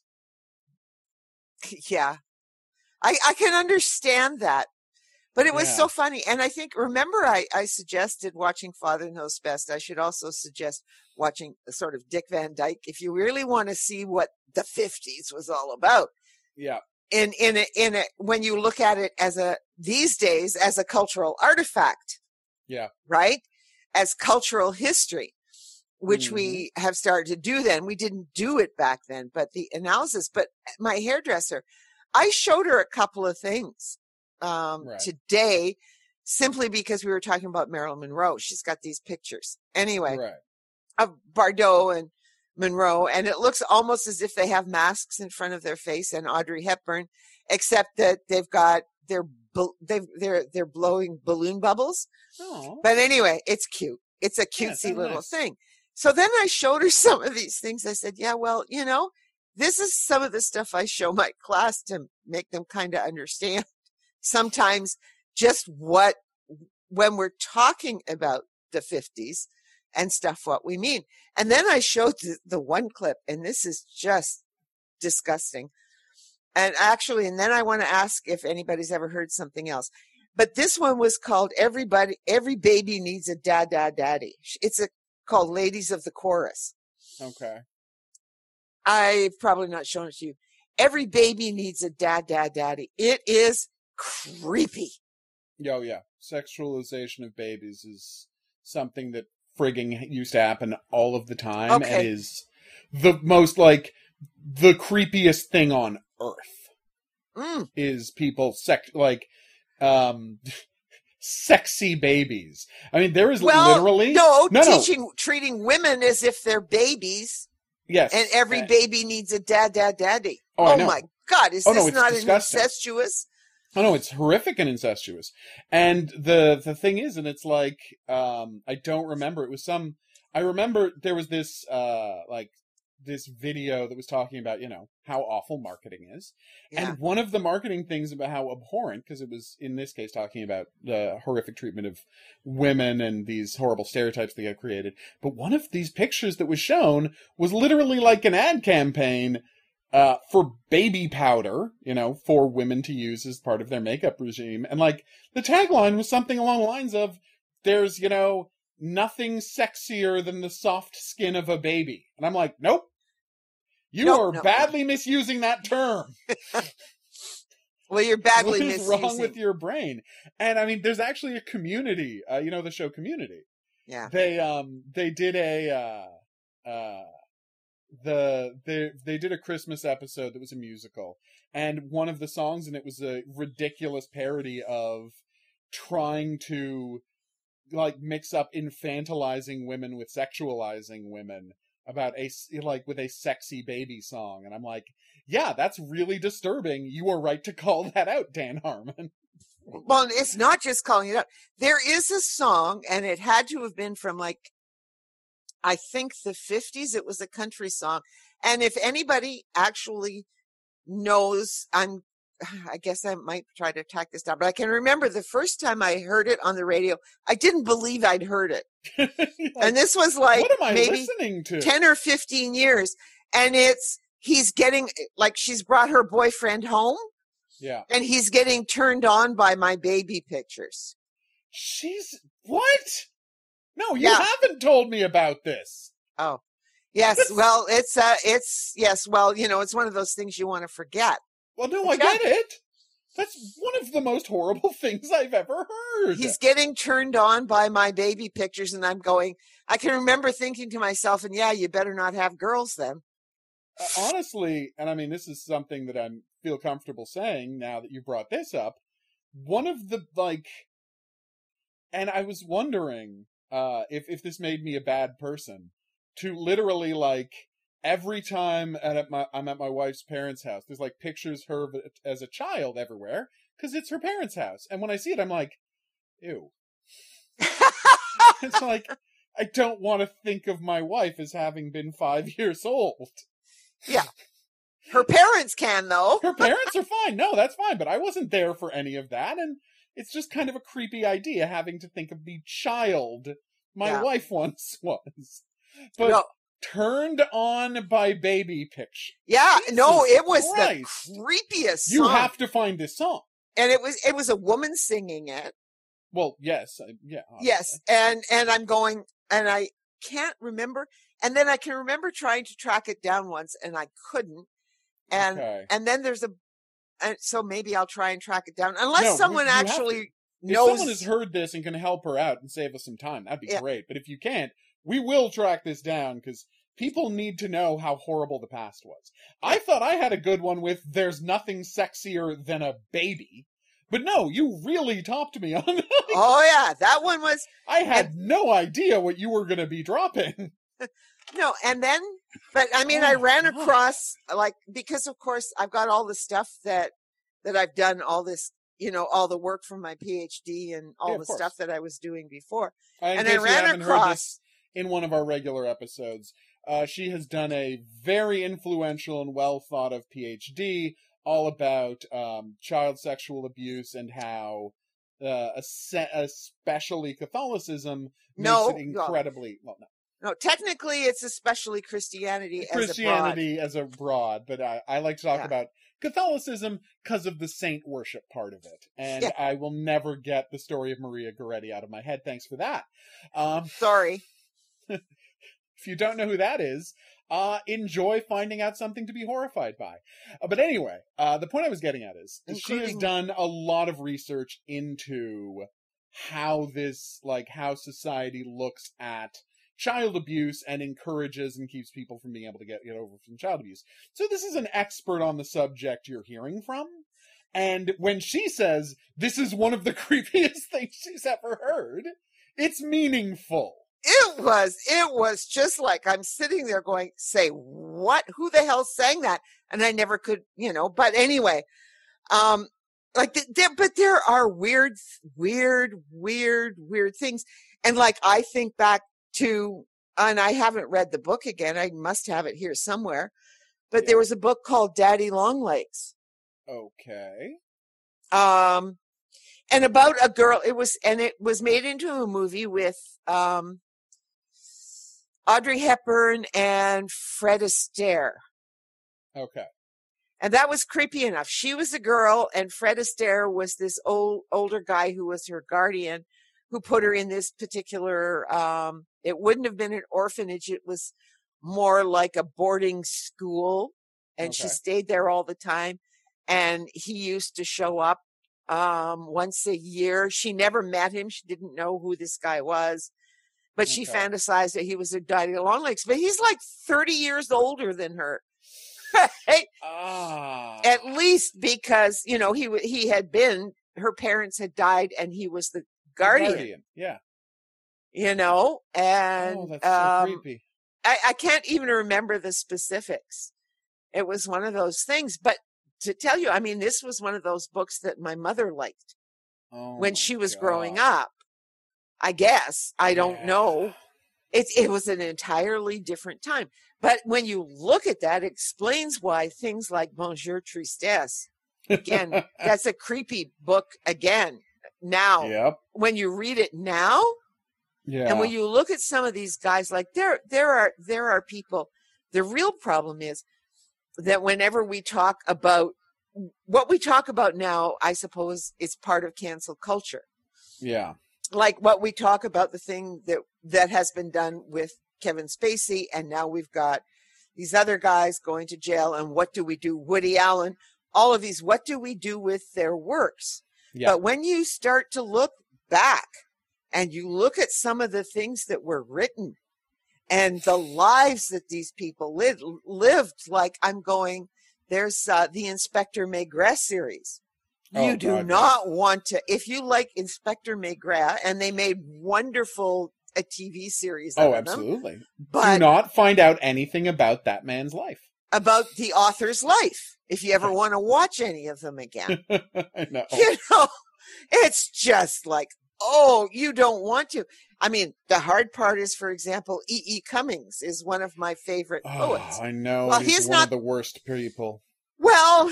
Yeah. I, I can understand that. But it was Yeah. so funny. And I think, remember, I, I suggested watching Father Knows Best. I should also suggest watching sort of Dick Van Dyke if you really want to see what the fifties was all about. Yeah. In in a, in a, when you look at it as a these days as a cultural artifact. Yeah. Right? As cultural history, which Mm-hmm. we have started to do then. We didn't do it back then, but the analysis. But my hairdresser, I showed her a couple of things um, Right. today simply because we were talking about Marilyn Monroe. She's got these pictures anyway Right. of Bardot and Monroe, and it looks almost as if they have masks in front of their face, and Audrey Hepburn, except that they've got they're they've they're they're blowing balloon bubbles. Oh. But anyway, it's cute. It's a Yeah, cutesy so little nice. thing. So then I showed her some of these things. I said, yeah, well, you know, this is some of the stuff I show my class to make them kind of understand sometimes just what, when we're talking about the fifties and stuff, what we mean. And then I showed the, the one clip, and this is just disgusting. And actually, and then I want to ask if anybody's ever heard something else. But this one was called Everybody, Every Baby Needs a Dada Daddy. It's a, called Ladies of the Chorus. Okay. I've probably not shown it to you. Every baby needs a dada daddy. It is creepy. Yo, yeah. Sexualization of babies is something that frigging used to happen all of the time Okay. and is the most, like, the creepiest thing on earth Mm. is people sex, like, um, sexy babies. I mean, there is Well, literally no, no, no. teaching, treating women as if they're babies, Yes. and every Uh, baby needs a dada daddy. Oh, I Oh, know. my God, is Oh, no, this it's not disgusting. an incestuous? Oh no, it's horrific and incestuous. And the the thing is, and it's like, um, I don't remember. It was some. I remember there was this, uh, like this video that was talking about, you know, how awful marketing is. Yeah. And one of the marketing things about how abhorrent, because it was in this case talking about the horrific treatment of women and these horrible stereotypes that get created. But one of these pictures that was shown was literally like an ad campaign uh, for baby powder, you know, for women to use as part of their makeup regime. And like the tagline was something along the lines of, there's, you know, nothing sexier than the soft skin of a baby. And I'm like, nope. You Nope, are nope. badly misusing that term. Well, you're badly What is misusing. wrong with your brain? And I mean, there's actually a Community, uh, you know, the show Community. Yeah. They, um, they did a, uh, uh, the, they, they did a Christmas episode that was a musical. And one of the songs in it was a ridiculous parody of trying to, like, mix up infantilizing women with sexualizing women about a, like, with a sexy baby song. And I'm like, yeah, that's really disturbing. You are right to call that out, Dan Harmon. Well, it's not just calling it out. There is a song, and it had to have been from, like, I think the fifties. It was a country song. And if anybody actually knows, I'm, I guess I might try to track this down, but I can remember the first time I heard it on the radio, I didn't believe I'd heard it. Like, And this was like what am I maybe listening to? ten or fifteen years. And it's, he's getting, like, she's brought her boyfriend home. Yeah. And he's getting turned on by my baby pictures. She's, what? No, you Yeah. haven't told me about this. Oh, yes. Well, it's, uh, it's, yes. Well, you know, it's one of those things you want to forget. Well, no, But I yeah. get it. That's one of the most horrible things I've ever heard. He's getting turned on by my baby pictures. And I'm going, I can remember thinking to myself, and yeah, you better not have girls then. Uh, honestly, and I mean, this is something that I feel comfortable saying now that you brought this up. One of the, like, and I was wondering uh, if, if this made me a bad person, to literally, like, every time at my, I'm at my wife's parents' house, there's, like, pictures of her as a child everywhere, because it's her parents' house. And when I see it, I'm like, ew. It's like, I don't want to think of my wife as having been five years old. Yeah. Her parents can, though. Her parents are fine. No, that's fine. But I wasn't there for any of that. And it's just kind of a creepy idea having to think of the child my Yeah. wife once was. But No. turned on by baby picture. Yeah. No, Jesus it was Christ. the creepiest You song. have to find this song. And it was, it was a woman singing it. Well, yes. I- Yeah. obviously. Yes. And, and I'm going, and I can't remember. And then I can remember trying to track it down once and I couldn't. And, Okay. and then there's a, and so maybe I'll try and track it down unless No, someone you have actually If knows. someone has heard this and can help her out and save us some time, that'd be Yeah. great. But if you can't, we will track this down because people need to know how horrible the past was. I thought I had a good one with "There's nothing sexier than a baby," but no, you really topped me on that. Oh yeah, that one was I had no idea what you were going to be dropping. no. And then, but I mean, Oh I my ran God. across, like, because of course I've got all the stuff that, that I've done, all this, you know, all the work from my PhD and all Yeah, of the course. stuff that I was doing before. Uh, in And case I you ran haven't heard across, this in one of our regular episodes, uh, she has done a very influential and well thought of PhD all about um, child sexual abuse and how uh, es- especially Catholicism makes No, it well, incredibly well. No, no, technically it's especially Christianity as a broad. Christianity as a broad, but I, I like to talk Yeah. about Catholicism because of the saint worship part of it, and Yeah. I will never get the story of Maria Goretti out of my head. Thanks for that. Um, Sorry. If you don't know who that is, uh, enjoy finding out something to be horrified by. Uh, but anyway, uh, the point I was getting at is she has Including- done a lot of research into how this, like, how society looks at child abuse and encourages and keeps people from being able to get, get over from child abuse. So this is an expert on the subject you're hearing from. And when she says this is one of the creepiest things she's ever heard, it's meaningful. It was, it was just like I'm sitting there going, say, what? Who the hell sang that? And I never could, you know, but anyway, um, like, th- there, but there are weird, weird, weird, weird things. And like, I think back to, and I haven't read the book again. I must have it here somewhere, but Yeah. there was a book called Daddy Longlegs. Okay. Um, and about a girl, it was, and it was made into a movie with, um, Audrey Hepburn and Fred Astaire. Okay. And that was creepy enough. She was a girl, and Fred Astaire was this old older guy who was her guardian, who put her in this particular, um, it wouldn't have been an orphanage. It was more like a boarding school. And Okay. she stayed there all the time. And he used to show up um, once a year. She never met him. She didn't know who this guy was. But she Okay. fantasized that he was a daddy long legs. But he's like thirty years older than her. Right? Ah. At least because, you know, he w- he had been, her parents had died, and he was the guardian, Guardian. Yeah. you know, and Oh, that's so um, creepy. I, I can't even remember the specifics. It was one of those things. But to tell you, I mean, this was one of those books that my mother liked Oh, when my she was God. growing up. I guess. I don't Yeah. know. It, it was an entirely different time. But when you look at that, it explains why things like Bonjour Tristesse, again, that's a creepy book again. Now, Yep. when you read it now, Yeah. and when you look at some of these guys, like there, there are, there are people, the real problem is that whenever we talk about what we talk about now, I suppose is part of cancel culture. Yeah. Like what we talk about, the thing that that has been done with Kevin Spacey, and now we've got these other guys going to jail, and what do we do? Woody Allen, all of these, what do we do with their works? Yeah. But when you start to look back and you look at some of the things that were written and the lives that these people lived, lived like I'm going, there's uh, the Inspector Maigret series. You Oh, do God, not want to, if you like Inspector Maigret, and they made wonderful a T V series Oh, out of them, absolutely. but Do not find out anything about that man's life. about the author's life, if you ever want to watch any of them again. I know. You know, it's just like, oh, you don't want to. I mean, the hard part is, for example, E. E. Cummings is one of my favorite poets. Oh, I know. Well, he's, he's one not- of the worst people. Well,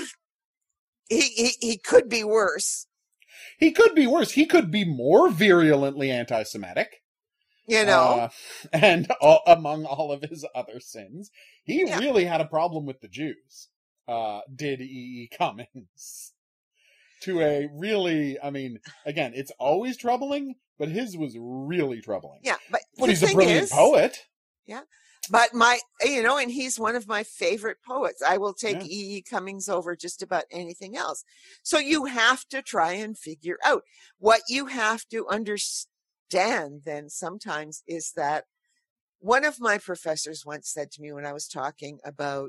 he, he he could be worse, He could be worse. He could be more virulently anti-Semitic. you know. Uh, and all, among all of his other sins, he Yeah. really had a problem with the Jews. Uh, did E. E. Cummings. To a really, I mean, again, it's always troubling, but his was really troubling. Yeah, but But the he's a thing brilliant is, poet. But my, you know, and he's one of my favorite poets. I will take Yeah. E. E. Cummings over just about anything else. So you have to try and figure out what you have to understand then sometimes is that one of my professors once said to me when I was talking about,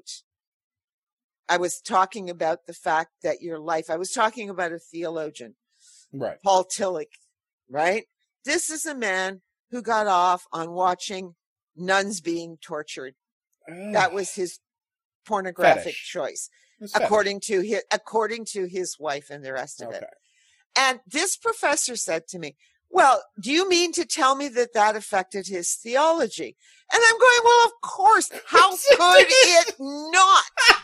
I was talking about the fact that your life, I was talking about a theologian, Right. Paul Tillich, right? This is a man who got off on watching nuns being tortured. That was his pornographic Fetish. choice, It's fetish. according to his according to his wife and the rest of Okay. it. And this professor said to me, "Well, do you mean to tell me that that affected his theology?" And I'm going, "Well, of course. How could it not?"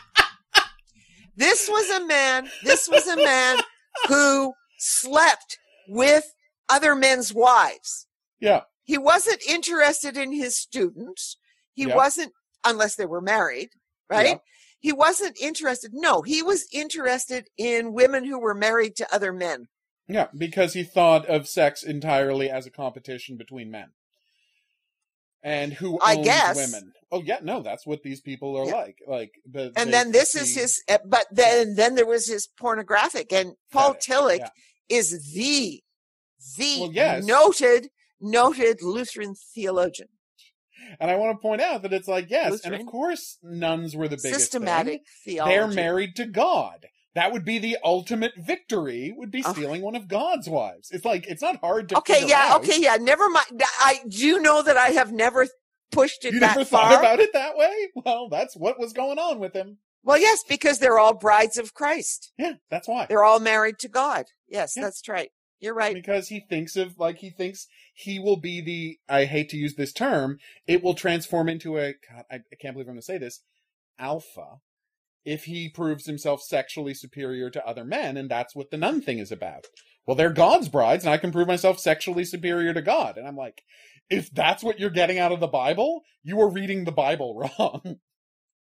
This was a man. This was a man who slept with other men's wives. Yeah. He wasn't interested in his students. He Yeah. wasn't, unless they were married, right? Yeah. He wasn't interested. No, he was interested in women who were married to other men. Yeah, because he thought of sex entirely as a competition between men. And who I owns guess. women. Oh, yeah, no, that's what these people are Yeah. like. Like, the, And they then this is see- his, uh, but then, then there was his pornographic. And Paul Fetish, Tillich yeah. is the, the Well, yes. noted, noted Lutheran theologian. And I want to point out that it's like, yes, and Lutheran. of course nuns were the biggest Systematic thing. theology. They're married to God. That would be the ultimate victory, would be Oh. stealing one of God's wives. It's like, it's not hard to Okay, figure yeah, out. okay, yeah. Never mind. I do know that I have never pushed it You that never far. thought about it that way? Well, that's what was going on with him. Well, yes, because they're all brides of Christ. Yeah, that's why. They're all married to God. Yes, Yeah. that's right. You're right. Because he thinks of, like, he thinks he will be the, I hate to use this term, it will transform into a, God, I, I can't believe I'm going to say this, alpha, if he proves himself sexually superior to other men, and that's what the nun thing is about. Well, they're God's brides, and I can prove myself sexually superior to God. And I'm like, if that's what you're getting out of the Bible, you are reading the Bible wrong.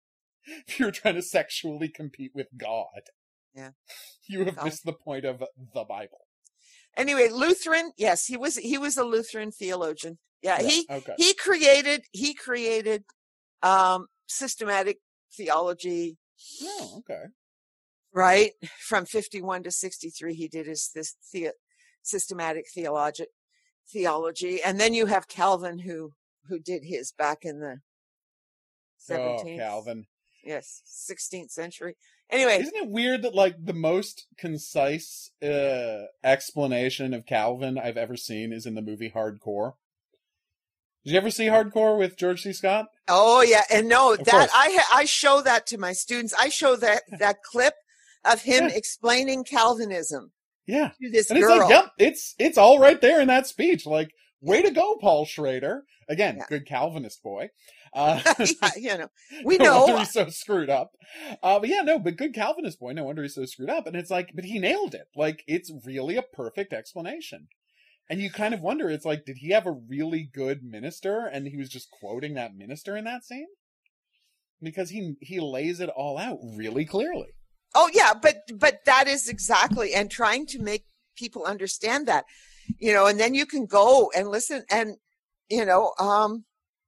if you're trying to sexually compete with God. Yeah. You have God. missed the point of the Bible. Anyway, Lutheran, yes, he was he was a Lutheran theologian. Yeah, Yeah, he okay. he created he created um systematic theology, Oh, okay. right? From fifty-one to sixty-three, he did his this the, systematic theology theology. And then you have Calvin who who did his back in the seventeenth. Oh, Calvin. Yes, sixteenth century. Anyway, isn't it weird that like the most concise uh, explanation of Calvin I've ever seen is in the movie Hardcore? Did you ever see Hardcore with George C. Scott? oh yeah, and no, Of that course. I ha- I show that to my students. I show that that clip of him Yeah. explaining Calvinism Yeah. to this And it's girl. like, yep, it's it's all right there in that speech. Like, way to go, Paul Schrader. Again, Yeah. good Calvinist boy. Uh, Yeah, you know, we no wonder know. he's so screwed up. Uh, but yeah, no, but good Calvinist boy. No wonder he's so screwed up. And it's like, but he nailed it. Like, it's really a perfect explanation. And you kind of wonder, it's like, did he have a really good minister? And he was just quoting that minister in that scene? Because he he lays it all out really clearly. Oh yeah, but but that is exactly, and trying to make people understand that, you know, and then you can go and listen, and you know, um,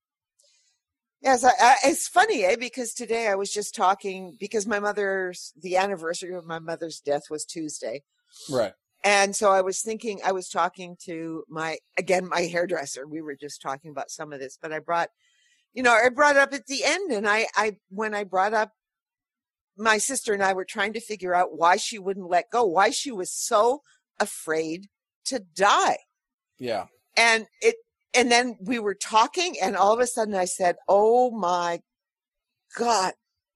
yes, I, I, it's funny, eh? Because today I was just talking because my mother's the anniversary of my mother's death was Tuesday, Right. and so I was thinking I was talking to my again my hairdresser. We were just talking about some of this, but I brought, you know, I brought up at the end, and I I when I brought up. My sister and I were trying to figure out why she wouldn't let go, why she was so afraid to die. Yeah. And it, and then we were talking, and all of a sudden I said, oh my God.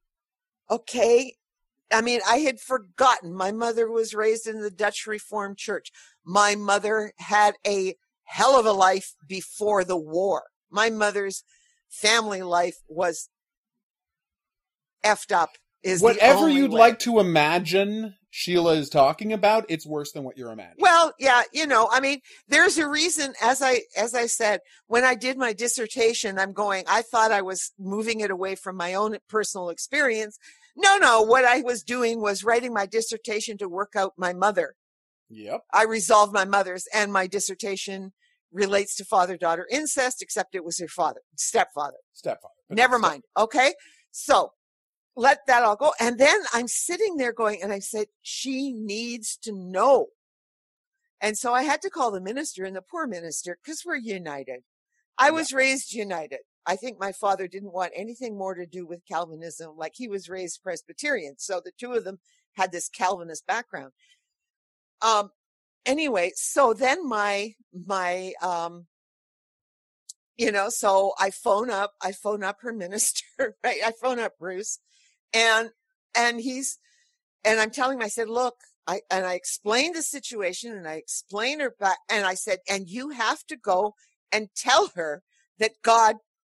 Okay. I mean, I had forgotten my mother was raised in the Dutch Reformed Church. My mother had a hell of a life before the war. My mother's family life was effed up. Is the Whatever only you'd way. like to imagine Sheila is talking about, it's worse than what you're imagining. Well, yeah, you know, I mean, there's a reason, as I as I said, when I did my dissertation, I'm going, I thought I was moving it away from my own personal experience. No, no, what I was doing was writing my dissertation to work out my mother. Yep. I resolved my mother's, and my dissertation relates to father-daughter incest, except it was her father, stepfather. Stepfather. But Never step- mind. Okay. So let that all go. And then I'm sitting there going, and I said, she needs to know. And so I had to call the minister, and the poor minister, because we're united. I was raised united. I think my father didn't want anything more to do with Calvinism. Like, he was raised Presbyterian. So the two of them had this Calvinist background. Um, anyway, so then my, my, um, you know, so I phone up, I phone up her minister, right? I phone up Bruce, and, and he's, and I'm telling him, I said, look, I, and I explained the situation, and I explained her back, and I said, and you have to go and tell her that God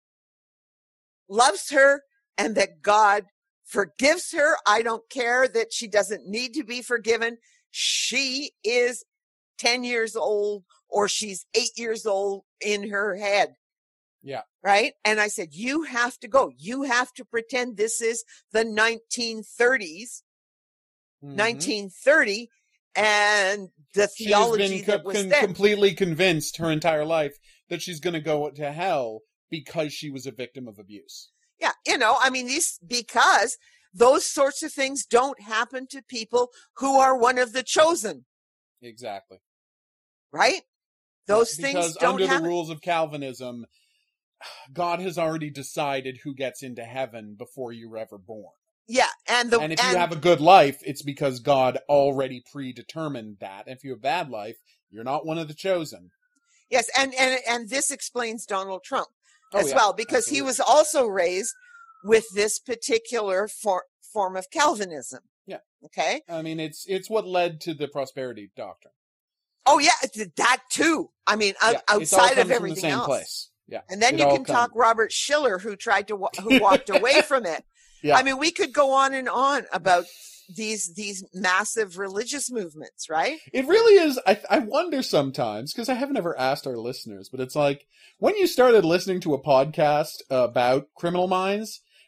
loves her and that God forgives her. I don't care that she doesn't need to be forgiven. She is ten years old, or she's eight years old in her head. Yeah. Right. And I said, you have to go. You have to pretend this is the nineteen thirties, Mhm. nineteen thirty, and the She has theology been that co- was con- then. completely convinced her entire life that she's going to go to hell because she was a victim of abuse. Yeah. You know, I mean, these, because those sorts of things don't happen to people who are one of the chosen, Exactly. right? Those Because things don't under happen. the rules of Calvinism, God has already decided who gets into heaven before you were ever born. Yeah. And the, And if you have a good life, it's because God already predetermined that. If you have a bad life, you're not one of the chosen. yes. And, and, and this explains Donald Trump Oh, as yeah, well, because absolutely. he was also raised with this particular for, form of Calvinism. Yeah. Okay. I mean, it's it's what led to the prosperity doctrine. Oh yeah. That too. I mean, Yeah, out, it's all outside comes of from everything the same else. place. Yeah. And then It you all can talk comes- Robert Schiller, who tried to, wa- who walked away from it. Yeah. I mean, we could go on and on about these, these massive religious movements, right? It really is. I I wonder sometimes, because I haven't ever asked our listeners, but it's like when you started listening to a podcast about Criminal Minds,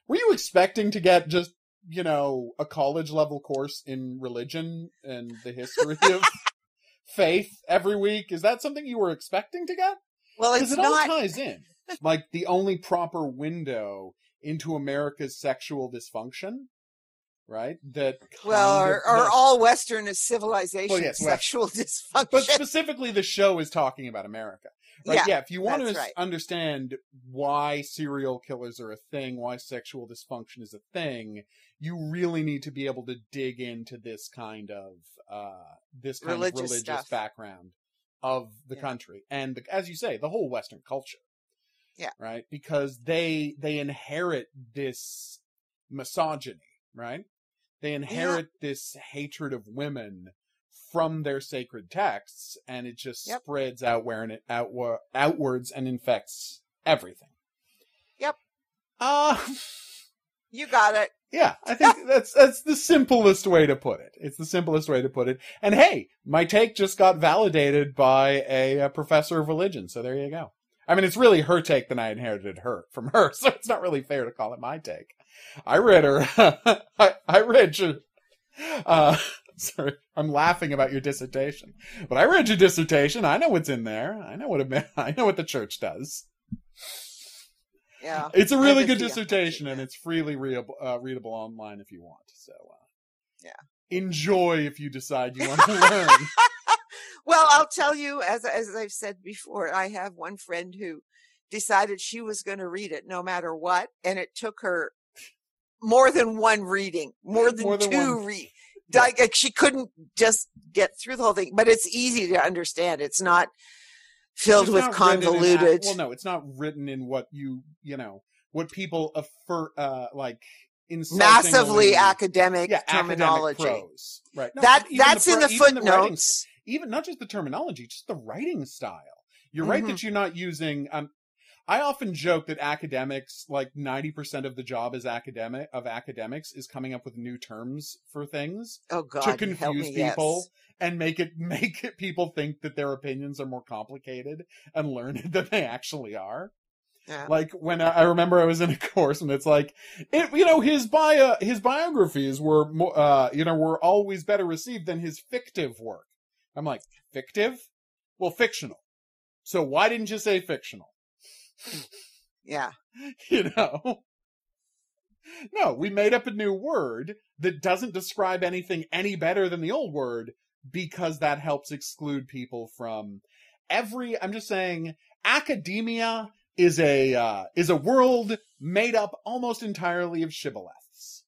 Were you expecting to get just, you know, a college level course in religion and the history of faith every week? Is that something you were expecting to get? Well, it's Because it not. all ties in. Like, the only proper window into America's sexual dysfunction, right? That Well, kind or, of- or that- all Western civilization Well, yes, sexual dysfunction. But specifically, the show is talking about America. Right? Yeah, Yeah, if you want to that's right. understand why serial killers are a thing, why sexual dysfunction is a thing, you really need to be able to dig into this kind of uh, this kind Religious of religious stuff. background of the Yeah. country, and the, as you say, the whole Western culture. Yeah. Right, because they they inherit this misogyny, right? They inherit this hatred of women from their sacred texts, and it just Yep. spreads outward and it outward, outwards and infects everything. Yep. Uh You got it. yeah, I think that's that's the simplest way to put it. It's the simplest way to put it. And hey, my take just got validated by a, a professor of religion, so there you go. I mean, it's really her take that I inherited her from her, so it's not really fair to call it my take. I read her. I, I read your. Uh, sorry, I'm laughing about your dissertation, but I read your dissertation. I know what's in there. I know what it, I know what the church does. Yeah. It's a really I good feel- dissertation, and it's freely readable, uh, readable online if you want. So, uh, Yeah. enjoy if you decide you want to learn. Well, I'll tell you, as as I've said before, I have one friend who decided she was going to read it no matter what, and it took her more than one reading, more than, More than two one. read. Yeah. Like, like she couldn't just get through the whole thing, but it's easy to understand. It's not filled It's with not written in convoluted. ac- well, no, it's not written in what you, you know, what people affer, uh, like insultingly- massively academic yeah, terminology. academic prose. Right. No, that even that's in pro- the even writing footnotes. even not just the terminology, just the writing style. You're Mm-hmm. right that you're not using. Um, I often joke that academics, like ninety percent of the job as academic of academics, is coming up with new terms for things Oh God, to help confuse me, people yes. and make it make it people think that their opinions are more complicated and learned than they actually are. Yeah. Like when I, I remember I was in a course and it's like, it, you know, his bio, his biographies were, mo- uh, you know, were always better received than his fictive work. I'm like, fictive? Well, fictional. So why didn't you say fictional? Yeah. You know? No, we made up a new word that doesn't describe anything any better than the old word because that helps exclude people from every, I'm just saying, academia is a uh, is a world made up almost entirely of shibboleths.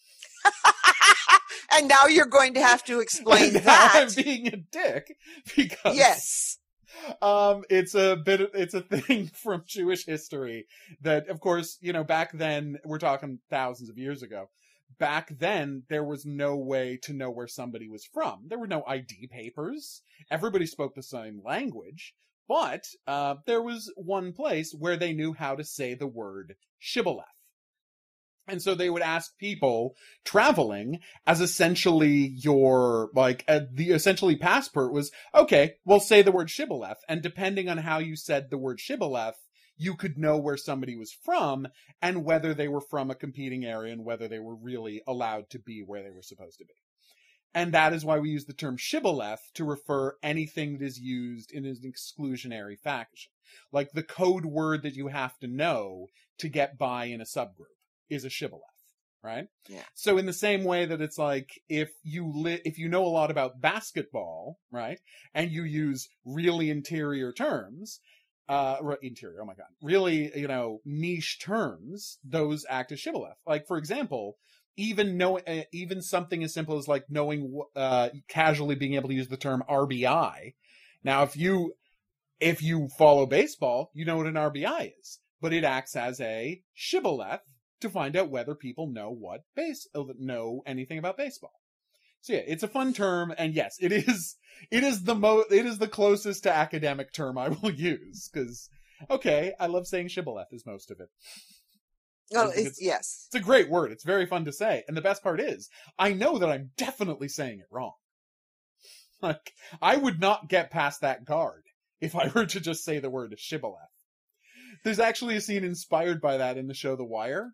And now you're going to have to explain And now that. I'm being a dick because Yes. um, it's a bit. Of, it's a thing from Jewish history that, of course, you know, back then we're talking thousands of years ago. Back then, there was no way to know where somebody was from. There were no I D papers. Everybody spoke the same language. But uh, there was one place where they knew how to say the word shibboleth. And so they would ask people traveling as essentially your, like, uh, the essentially passport was, okay, well, say the word shibboleth. And depending on how you said the word shibboleth, you could know where somebody was from and whether they were from a competing area and whether they were really allowed to be where they were supposed to be. And that is why we use the term shibboleth to refer anything that is used in an exclusionary fashion. Like the code word that you have to know to get by in a subgroup is a shibboleth, right? Yeah. So in the same way that it's like if you li- if you know a lot about basketball, right, and you use really interior terms, uh, re- interior, oh my god, really, you know, niche terms, those act as shibboleth. Like for example, even know, uh, even something as simple as like knowing, uh, casually being able to use the term R B I. Now, if you, if you follow baseball, you know what an R B I is, but it acts as a shibboleth to find out whether people know what base, know anything about baseball. So yeah, it's a fun term, and yes, it is, it is the mo, it is the closest to academic term I will use, because, okay, I love saying shibboleth is most of it. Oh, It's- it's, yes. It's a great word. It's very fun to say. And the best part is, I know that I'm definitely saying it wrong. Like, I would not get past that guard if I were to just say the word shibboleth. There's actually a scene inspired by that in the show The Wire,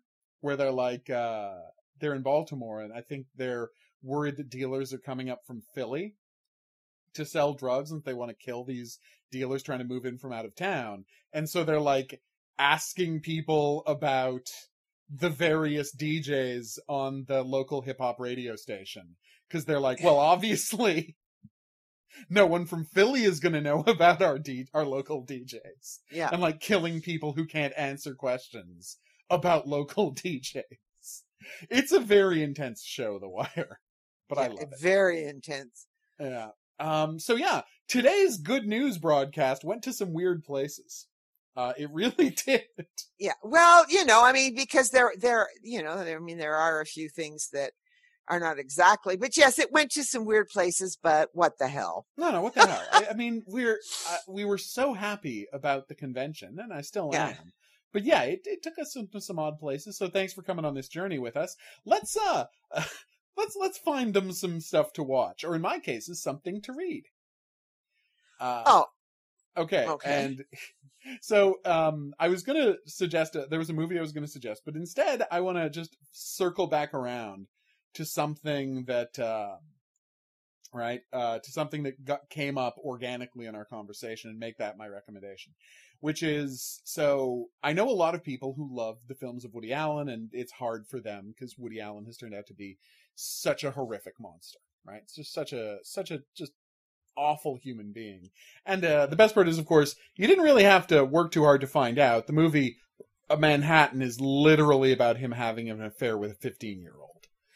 where they're like, uh, they're in Baltimore, and I think they're worried that dealers are coming up from Philly to sell drugs, and they want to kill these dealers trying to move in from out of town. And so they're like asking people about the various D Js on the local hip hop radio station. Cause they're like, well, obviously no one from Philly is going to know about our D- our local D Js. Yeah. And like killing people who can't answer questions about local D Js. It's a very intense show, The Wire, but yeah, I love it. Very intense. Yeah. Um, so yeah, today's good news broadcast went to some weird places. Uh, it really did. Yeah. Well, you know, I mean, because there, there, you know, I mean, there are a few things that are not exactly, but yes, it went to some weird places, but what the hell? No, no, what the hell? I, I mean, we're, uh, we were so happy about the convention, and I still Yeah. am. But yeah, it, it took us to some odd places. So thanks for coming on this journey with us. Let's, uh, uh let's, let's find them some stuff to watch, or in my case, is something to read. Uh, Oh, Okay. Okay. And so um, I was going to suggest, a, there was a movie I was going to suggest, but instead I want to just circle back around to something that, uh, right, uh, to something that got, came up organically in our conversation and make that my recommendation, which is, so I know a lot of people who love the films of Woody Allen, and it's hard for them because Woody Allen has turned out to be such a horrific monster, right? It's just such a, such a, just awful human being. And uh, the best part is, of course, you didn't really have to work too hard to find out. The movie uh, Manhattan is literally about him having an affair with a fifteen-year-old.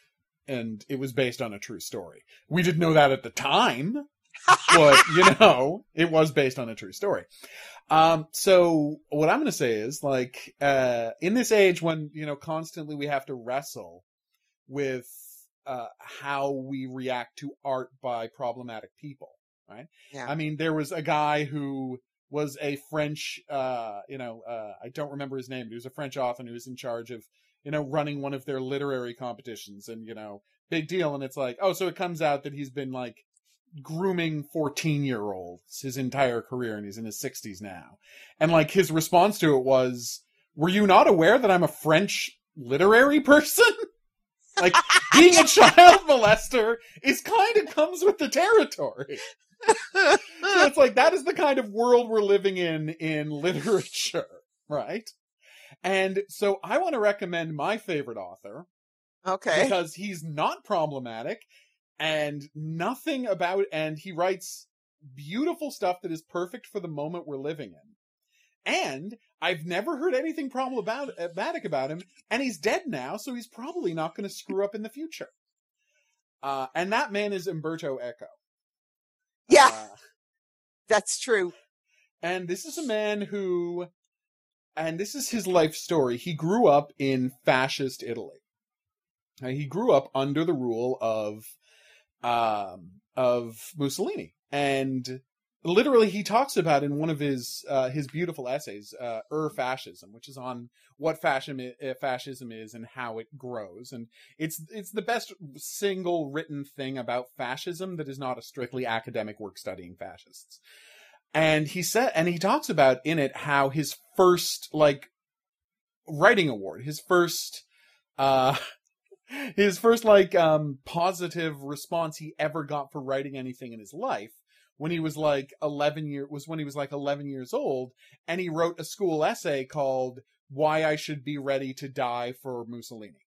And it was based on a true story. We didn't know that at the time, but, you know, it was based on a true story. Um, so what I'm going to say is, like, uh, in this age when, you know, constantly we have to wrestle with uh, how we react to art by problematic people, right? Yeah. I mean, there was a guy who was a French, uh, you know, uh, I don't remember his name, but he was a French author who was in charge of, you know, running one of their literary competitions, and, you know, big deal. And it's like, oh, so it comes out that he's been like grooming fourteen year olds his entire career, and he's in his sixties now. And like his response to it was, were you not aware that I'm a French literary person? Like, being a child molester is kind of comes with the territory. So it's like, that is the kind of world we're living in in literature, right? And so I want to recommend my favorite author. Okay. Because he's not problematic, and nothing about, and he writes beautiful stuff that is perfect for the moment we're living in. And I've never heard anything problematic about him, and he's dead now, so he's probably not going to screw up in the future. Uh, and that man is Umberto Eco. Yeah, Uh, that's true. and this is a man who, and this is his life story. He grew up in fascist Italy. Uh, he grew up under the rule of, um, of Mussolini, and literally he talks about in one of his uh, his beautiful essays, uh, Ur Fascism, which is on what fascism is, fascism is and how it grows, and it's it's the best single written thing about fascism that is not a strictly academic work studying fascists. And he said, and he talks about in it how his first like writing award, his first. Uh, His first, like, um, positive response he ever got for writing anything in his life, when he was like eleven year was when he was like eleven years old, and he wrote a school essay called "Why I Should Be Ready to Die for Mussolini."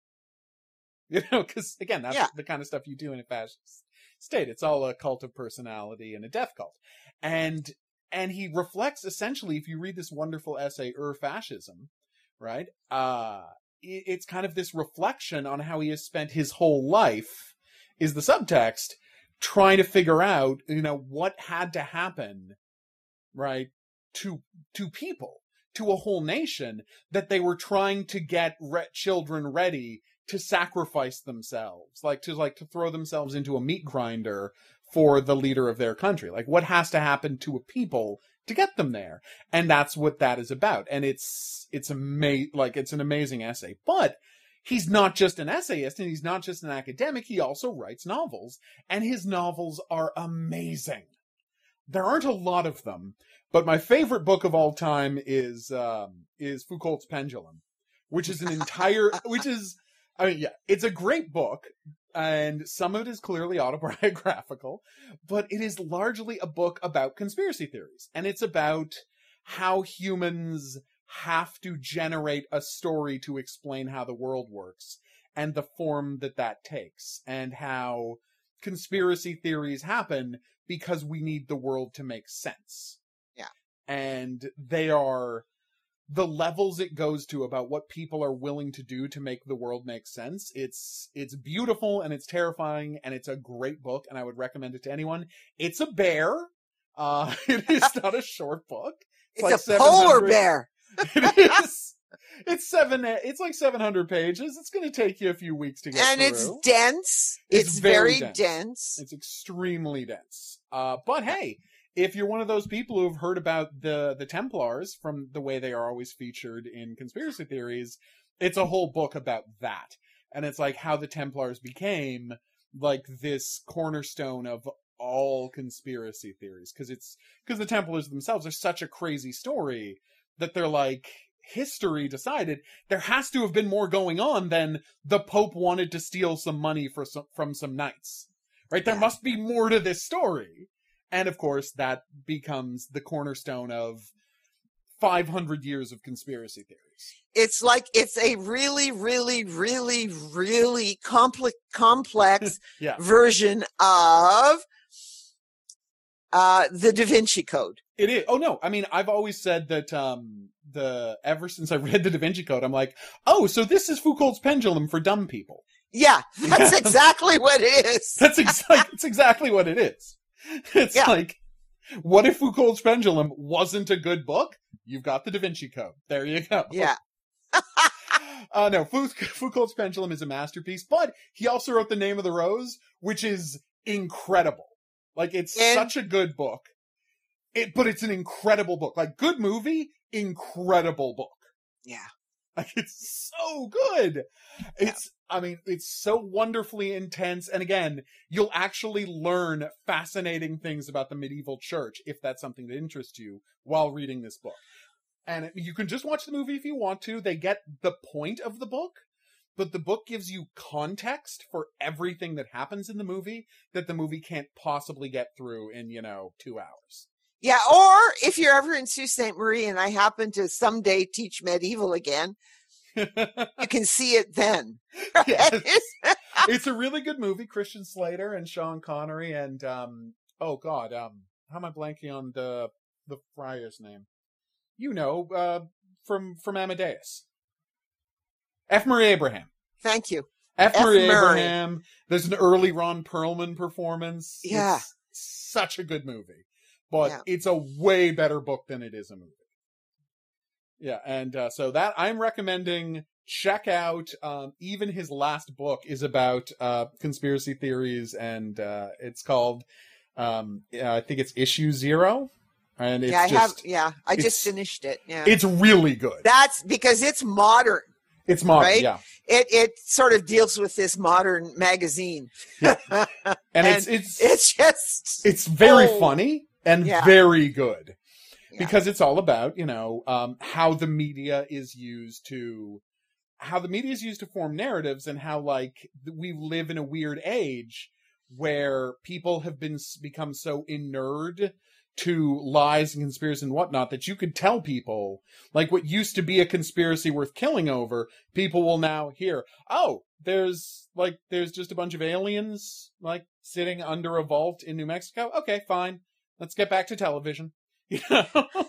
You know, because again, that's Yeah. the kind of stuff you do in a fascist state. It's all a cult of personality and a death cult, and and he reflects essentially, if you read this wonderful essay, "Ur Fascism," right? Uh. It's kind of this reflection on how he has spent his whole life, is the subtext, trying to figure out, you know, what had to happen, right, to to people, to a whole nation, that they were trying to get re- children ready to sacrifice themselves, like to like to throw themselves into a meat grinder for the leader of their country. Like, what has to happen to a people to get them there? And that's what that is about. And it's, it's ama- like, it's an amazing essay, but he's not just an essayist, and he's not just an academic. He also writes novels, and his novels are amazing. There aren't a lot of them, but my favorite book of all time is, um, is Foucault's Pendulum, which is an entire, which is, I mean, yeah, it's a great book, and some of it is clearly autobiographical, but it is largely a book about conspiracy theories, and it's about how humans have to generate a story to explain how the world works, and the form that that takes, and how conspiracy theories happen because we need the world to make sense. Yeah. And they are the levels it goes to about what people are willing to do to make the world make sense. It's it's beautiful and it's terrifying and it's a great book and I would recommend it to anyone. It's a bear. Uh, it is not a short book. It's, it's like a polar bear. It is. It's seven. It's like seven hundred pages. It's going to take you a few weeks to get and through. And it's dense. It's, it's very, very dense. dense. It's extremely dense. Uh, but hey, if you're one of those people who have heard about the the Templars from the way they are always featured in conspiracy theories, it's a whole book about that. And it's like how the Templars became like this cornerstone of all conspiracy theories. Because it's because the Templars themselves are such a crazy story that they're like, history decided there has to have been more going on than the Pope wanted to steal some money for some, from some knights. Right? There yeah. must be more to this story. And of course, that becomes the cornerstone of five hundred years of conspiracy theories. It's like, it's a really, really, really, really complex, complex yeah. version of uh, the Da Vinci Code. It is. Oh, no. I mean, I've always said that um, the ever since I read the Da Vinci Code, I'm like, oh, so this is Foucault's pendulum for dumb people. Yeah, that's exactly what it is. That's ex- it's exactly what it is. It's yeah. like, what if Foucault's pendulum wasn't a good book? You've got the Da Vinci Code. There you go. Yeah. uh, no, Foucault's pendulum is a masterpiece, but he also wrote The Name of the Rose, which is incredible. Like, it's and- such a good book. It, but it's an incredible book. Like, good movie, incredible book. Yeah. Like, it's so good. It's, yeah. I mean, it's so wonderfully intense. And again, you'll actually learn fascinating things about the medieval church, if that's something that interests you, while reading this book. And it, you can just watch the movie if you want to. They get the point of the book, but the book gives you context for everything that happens in the movie that the movie can't possibly get through in, you know, two hours. Yeah, or if you're ever in Sault Ste. Marie and I happen to someday teach medieval again, you can see it then. Right? Yes. It's a really good movie. Christian Slater and Sean Connery and, um, oh God, um, how am I blanking on the the friar's name? You know, uh, from, from Amadeus. F. Murray Abraham. Thank you. F. F. Murray Abraham. There's an early Ron Perlman performance. Yeah. It's such a good movie. But yeah. it's a way better book than it is a movie. Yeah, and uh, so that I'm recommending check out. Um, even his last book is about uh, conspiracy theories, and uh, it's called, um, I think it's Issue Zero. And it's yeah, I just, have. Yeah, I just finished it. Yeah, it's really good. That's because it's modern. It's modern, right? yeah. It it sort of deals with this modern magazine. Yeah. And, and it's it's it's just it's very oh, funny and yeah. very good. Yeah. Because it's all about, you know, um, how the media is used to, how the media is used to form narratives, and how, like, we live in a weird age where people have been become so inured to lies and conspiracy and whatnot that you could tell people, like, what used to be a conspiracy worth killing over, people will now hear, oh, there's, like, there's just a bunch of aliens, like, sitting under a vault in New Mexico. Okay, fine. Let's get back to television. You know?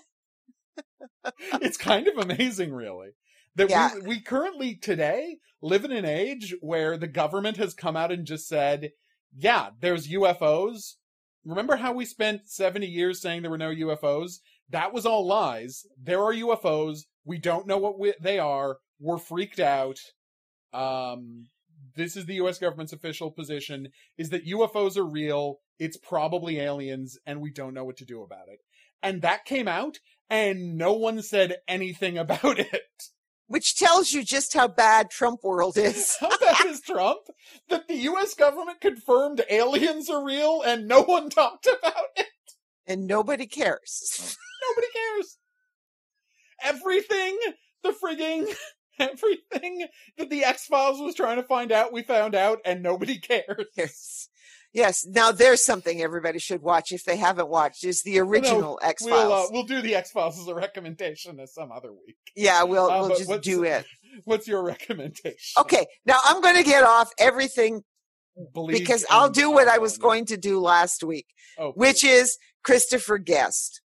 It's kind of amazing, really, that yeah. we, we currently today live in an age where the government has come out and just said, yeah, there's U F Os. Remember how we spent seventy years saying there were no U F Os? That was all lies. There are U F Os. We don't know what we, they are. We're freaked out. Um, this is the U S government's official position, is that U F Os are real. It's probably aliens, and we don't know what to do about it. And that came out, and no one said anything about it. Which tells you just how bad Trump world is. How bad is Trump? That the U S government confirmed aliens are real, and no one talked about it. And nobody cares. Nobody cares. Everything the frigging Everything that the X-Files was trying to find out, we found out, and nobody cares. Yes. Yes. Now there's something everybody should watch if they haven't watched is the original well, no, X-Files. We'll, uh, we'll do the X-Files as a recommendation as some other week. Yeah, we'll uh, we'll just do it. What's your recommendation? Okay. Now I'm going to get off everything Bleak because I'll and do what I was awful. going to do last week, oh, which is Christopher Guest.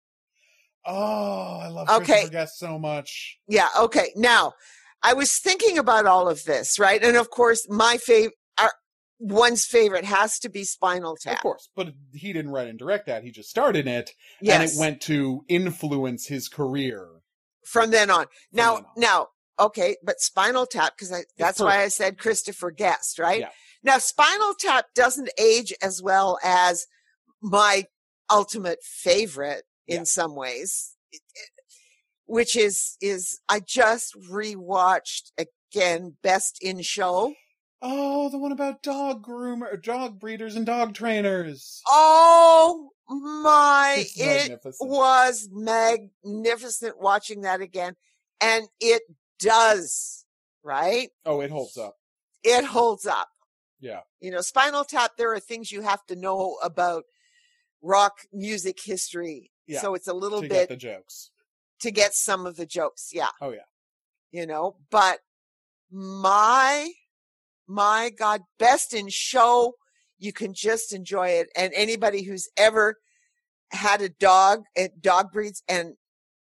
Oh, I love Okay. Christopher Guest so much. Yeah. Okay. Now, I was thinking about all of this, right? And of course, my favorite, one's favorite has to be Spinal Tap. Of course, but he didn't write and direct that. He just starred in it, Yes. and it went to influence his career. From then on. Now, then on. now, okay, but Spinal Tap, because that's why I said Christopher Guest, right? Yeah. Now, Spinal Tap doesn't age as well as my ultimate favorite in Yeah. some ways, it- it- which is, is I just rewatched again Best in Show. Oh, the one about dog groomer, dog breeders, and dog trainers. Oh my, It's it magnificent. was magnificent watching that again. And it does, right? Oh, it holds up. It holds up. Yeah. You know, Spinal Tap, there are things you have to know about rock music history. Yeah, So it's a little to bit get the jokes. to get some of the jokes. Yeah. Oh, yeah. You know, but my, my God, Best in Show, you can just enjoy it. And anybody who's ever had a dog, it dog breeds, and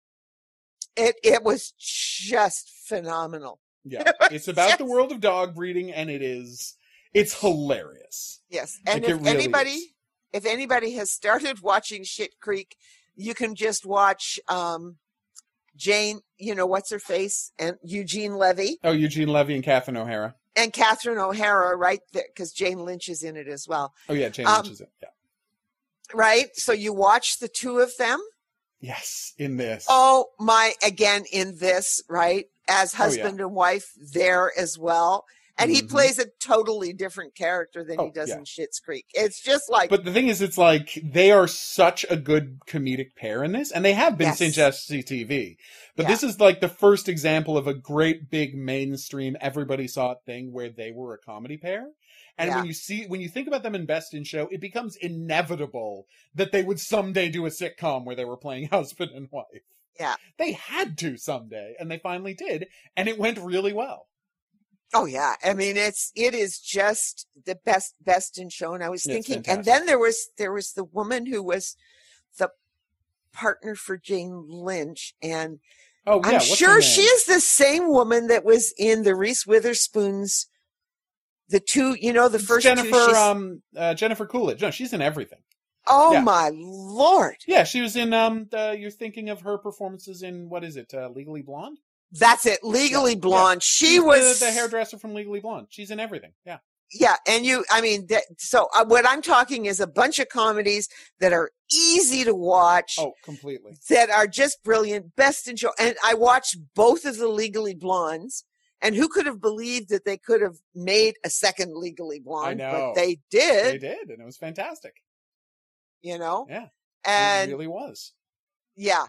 it, it was just phenomenal. Yeah. It's about the world of dog breeding, and it is, it's hilarious. Yes. And Like, if it really anybody, is. if anybody has started watching Shit Creek, you can just watch, um, Jane, you know, what's her face, and Eugene Levy Oh, Eugene Levy and Catherine O'Hara. and Catherine O'Hara right there, because Jane Lynch is in it as well. Oh, yeah, Jane Um, Lynch is it. Yeah. Right? So you watch the two of them. Yes, in this. Oh my, again, in this, right? As Oh, yeah. husband and wife there as well. And he Mhm. plays a totally different character than he Oh, does yeah. in Schitt's Creek. It's just like, But the thing is, it's like they are such a good comedic pair in this, and they have been Yes. since S C T V. But Yeah. this is like the first example of a great big mainstream everybody saw it thing where they were a comedy pair. And Yeah. when you see, when you think about them in Best in Show, it becomes inevitable that they would someday do a sitcom where they were playing husband and wife. yeah. They had to someday, and they finally did, and it went really well. Oh yeah. I mean, it's, it is just the best, best in Show. And I was It's thinking, and fantastic. then there was, there was the woman who was the partner for Jane Lynch. And Oh, yeah. I'm what's her sure name? she is the same woman that was in the Reese Witherspoon's, the two, you know, the It's first two. Jennifer, she's- um, uh, Jennifer Coolidge. No, she's in everything. oh yeah. my Lord. Yeah, she was in. Um, uh, you're thinking of her performances in what is it? Uh, Legally Blonde. That's it. Legally Yeah, Blonde. She She's was the, the hairdresser from Legally Blonde. She's in everything. Yeah. Yeah. And you, I mean, that, so uh, what I'm talking is a bunch of comedies that are easy to watch. Oh, completely. That are just brilliant, best in show. And I watched both of the Legally Blondes. And who could have believed that they could have made a second Legally Blonde? know. But they They did, did, and it was fantastic. you know? Yeah, And it really was. yeah,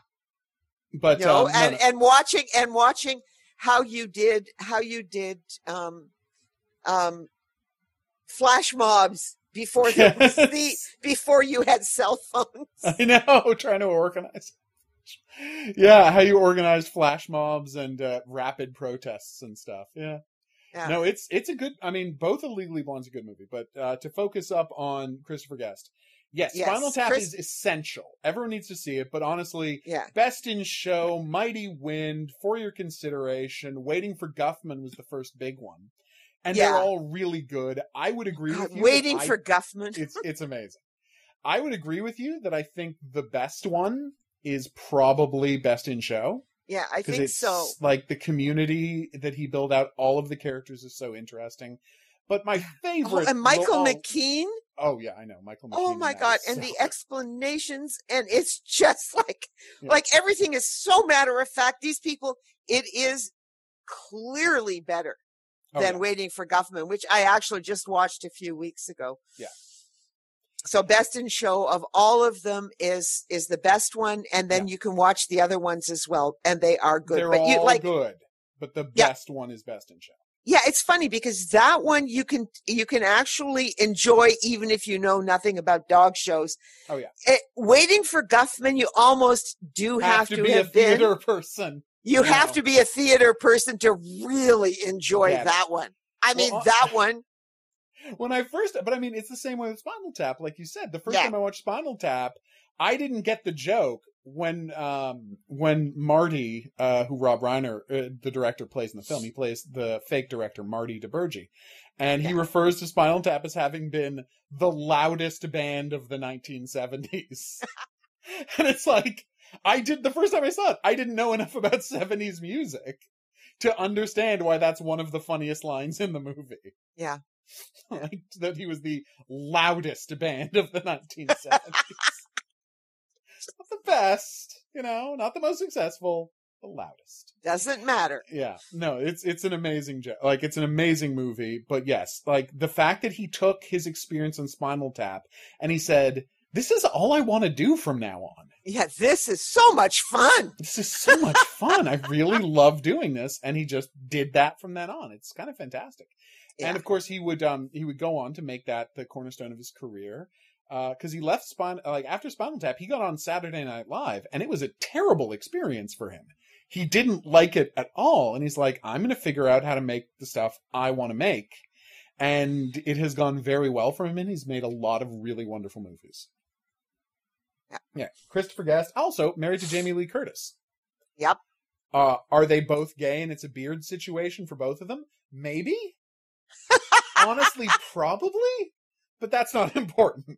But you know, um, no, and, no. and watching, and watching how you did, how you did, um, um, flash mobs before there was the, Yes. before you had cell phones. I know, trying to organize. Yeah, how you organize flash mobs and uh, rapid protests and stuff. Yeah. Yeah. No, it's it's a good. I mean, both of Legally Blonde's a good movie, but uh, to focus up on Christopher Guest, yes, Yes, Spinal Tap Chris- is essential. Everyone needs to see it, but honestly, Yeah. Best in Show, Mighty Wind, For Your Consideration, Waiting for Guffman was the first big one, and Yeah. they're all really good. I would agree God, with you. waiting that I- for Guffman. it's it's amazing. I would agree with you that I think the best one is probably Best in Show. Yeah, I Because think it's so. like the community that he built out, all of the characters is so interesting. But my Oh, favorite, and Michael will al- McKean. Oh yeah, I know Michael. McKean Oh in my that God. is And so the good. explanations. And it's just like, Yeah. like everything is so matter of fact. These people, it is clearly better Oh, than yeah. Waiting for Guffman, which I actually just watched a few weeks ago. Yeah. So Best in Show of all of them is, is the best one. And then Yeah. you can watch the other ones as well. And they are good. They're but all you like, good. but the Yeah. best one is Best in Show. Yeah, it's funny because that one you can you can actually enjoy even if you know nothing about dog shows. Oh yeah, It, Waiting for Guffman, you almost do have, have to, to be have a theater been. person. You No. have to be a theater person to really enjoy Get it. that one. I mean, Well, uh, that one. When I first, but I mean, it's the same way with Spinal Tap, like you said. The first Yeah. time I watched Spinal Tap, I didn't get the joke when um when Marty, uh, who Rob Reiner, uh, the director, plays in the film. He plays the fake director Marty DeBurgi, and he Yeah. refers to Spinal Tap as having been the loudest band of the nineteen seventies. And it's like, I did the first time I saw it, I didn't know enough about seventies music to understand why that's one of the funniest lines in the movie. Yeah. Like, that he was the loudest band of the nineteen seventies. Not the best, you know, not the most successful, the loudest. Doesn't matter. Yeah, no, it's it's an amazing jo- like it's an amazing movie. But yes, like the fact that he took his experience in Spinal Tap and he said, "This is all I want to do from now on. Yeah, this is so much fun. This is so much fun. I really love doing this." And he just did that from then on. It's kind of fantastic. Yeah. And of course, he would um he would go on to make that the cornerstone of his career. Because uh, he left Spin like after Spinal Tap, he got on Saturday Night Live, and it was a terrible experience for him. He didn't like it at all, and he's like, "I'm going to figure out how to make the stuff I want to make," and it has gone very well for him, and he's made a lot of really wonderful movies. Yeah, yeah. Christopher Guest, also married to Jamie Lee Curtis. Yep. Uh, are they both gay, and it's a beard situation for both of them? Maybe. Honestly, probably. But that's not important.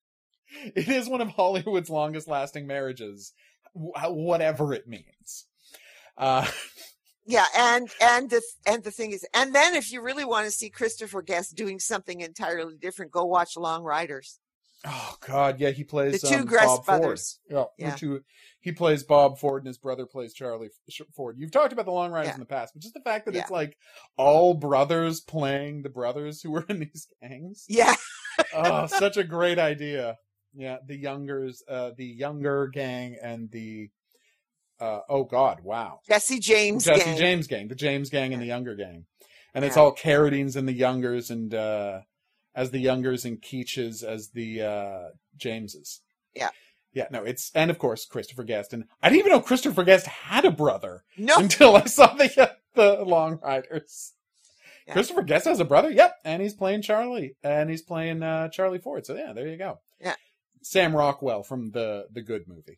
It is one of Hollywood's longest lasting marriages, whatever it means. Uh, yeah, and and the and the thing is, and then if you really want to see Christopher Guest doing something entirely different, go watch Long Riders. Oh God, yeah, he plays the two um, Guest Bob brothers. Ford. Yeah, yeah. The two, he plays Bob Ford, and his brother plays Charlie Ford. You've talked about the Long Riders yeah. in the past, but just the fact that yeah. it's like all brothers playing the brothers who were in these gangs. Yeah. Oh, such a great idea. Yeah, the youngers, uh, the younger gang, and the uh, oh God, wow, Jesse James, Jesse gang. James gang, the James gang, yeah. and the younger gang, and it's yeah. all Carradines and the youngers, and uh, as the youngers and Keaches as the uh, Jameses. Yeah, yeah, no, it's and of course Christopher Guest, and I didn't even know Christopher Guest had a brother no. until I saw the the Long Riders. Yeah. Christopher Guest has a brother, yep, and he's playing Charlie, and he's playing uh, Charlie Ford. So yeah, there you go. Yeah, Sam Rockwell from the the Good movie.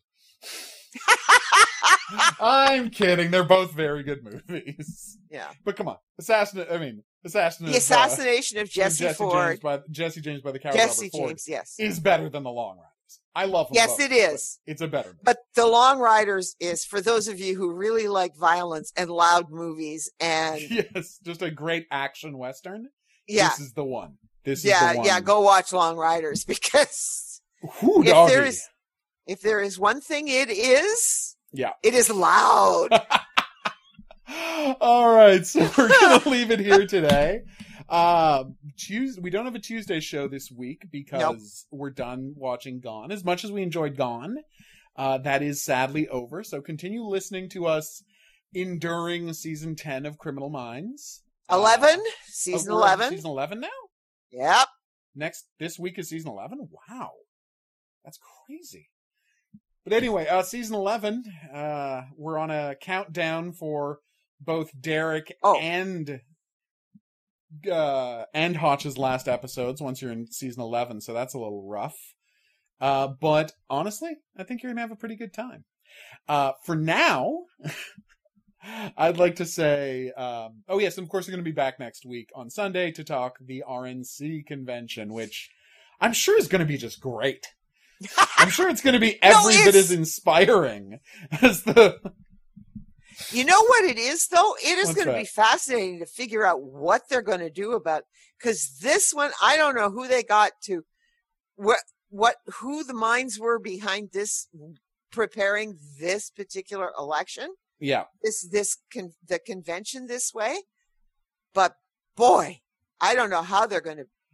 I'm kidding. They're both very good movies. Yeah, but come on, assassin. I mean, assassin. The assassination uh, of Jesse, Jesse Ford. James by Jesse James by the Coward Jesse Robert Ford James, yes, is better than the Long Riders. I love them. Yes, both, it is. It's a better movie. But the Long Riders is for those of you who really like violence and loud movies and yes, just a great action western. Yeah, this is the one. This yeah, is the one. yeah. Go watch Long Riders because Ooh, if doggy. there is if there is one thing, it is yeah, it is loud. All right, so we're gonna leave it here today. Um, Tuesday, we don't have a Tuesday show this week because nope. we're done watching Gone. As much as we enjoyed Gone, uh, that is sadly over. So continue listening to us enduring season ten of Criminal Minds. Eleven, uh, season oh, eleven, season eleven now. Yep. Next this week is season eleven. Wow, that's crazy. But anyway, uh, season eleven, uh, we're on a countdown for both Derek oh. and uh, and Hotch's last episodes once you're in season eleven, so that's a little rough. Uh, but honestly, I think you're going to have a pretty good time. Uh, for now, I'd like to say, um, oh yes, of course we're going to be back next week on Sunday to talk the R N C convention, which I'm sure is going to be just great. I'm sure it's going to be every no, bit as inspiring as the... You know what it is, though? It is going to that? be fascinating to figure out what they're going to do about, because this one, I don't know who they got to, what, what, who the minds were behind this, preparing this particular election. Yeah. This, this, con, the convention this way. But boy, I don't know how they're going to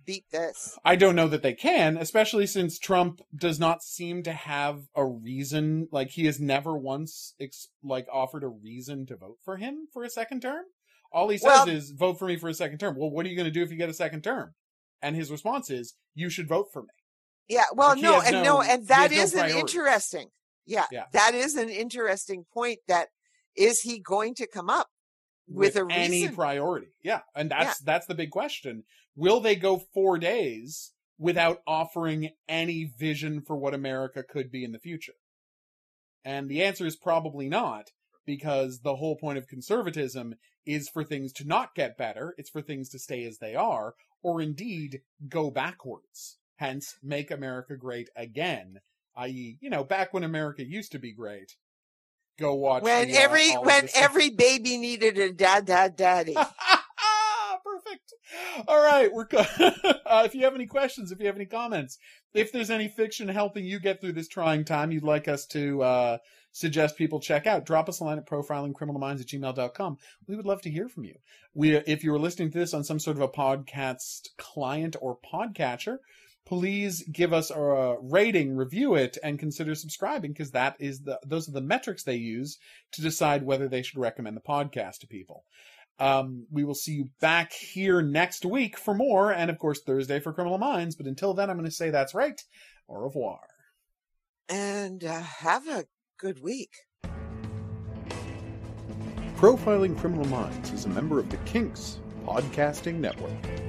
beat this. I don't know that they can, especially since Trump does not seem to have a reason. Like, he has never once ex- like offered a reason to vote for him for a second term. All he says Well- is, vote for me for a second term. Well, what are you going to do if you get a second term? And his response is, you should vote for me. Yeah, well, Like, he no, has and no- no, and he that has no is an priorities. interesting. Yeah, Yeah. that is an interesting point. That is he going to come up with, a any reason? priority. Yeah. And that's that's the big question. Will they go four days without offering any vision for what America could be in the future? And the answer is probably not, because the whole point of conservatism is for things to not get better. It's for things to stay as they are, or indeed go backwards. Hence, make America great again. that is, you know, back when America used to be great. Go watch when the, uh, every all of when the stuff- every baby needed a dad, dad, daddy. Perfect. All right, we're. Co- uh, if you have any questions, if you have any comments, if there's any fiction helping you get through this trying time, you'd like us to uh, suggest people check out, drop us a line at profilingcriminalminds at gmail dot com. We would love to hear from you. We, if you were listening to this on some sort of a podcast client or podcatcher, please give us a rating, review it, and consider subscribing, because that is the those are the metrics they use to decide whether they should recommend the podcast to people. Um, we will see you back here next week for more, and of course Thursday for Criminal Minds. But until then, I'm going to say that's right. Au revoir. And uh, have a good week. Profiling Criminal Minds is a member of the Kinks Podcasting Network.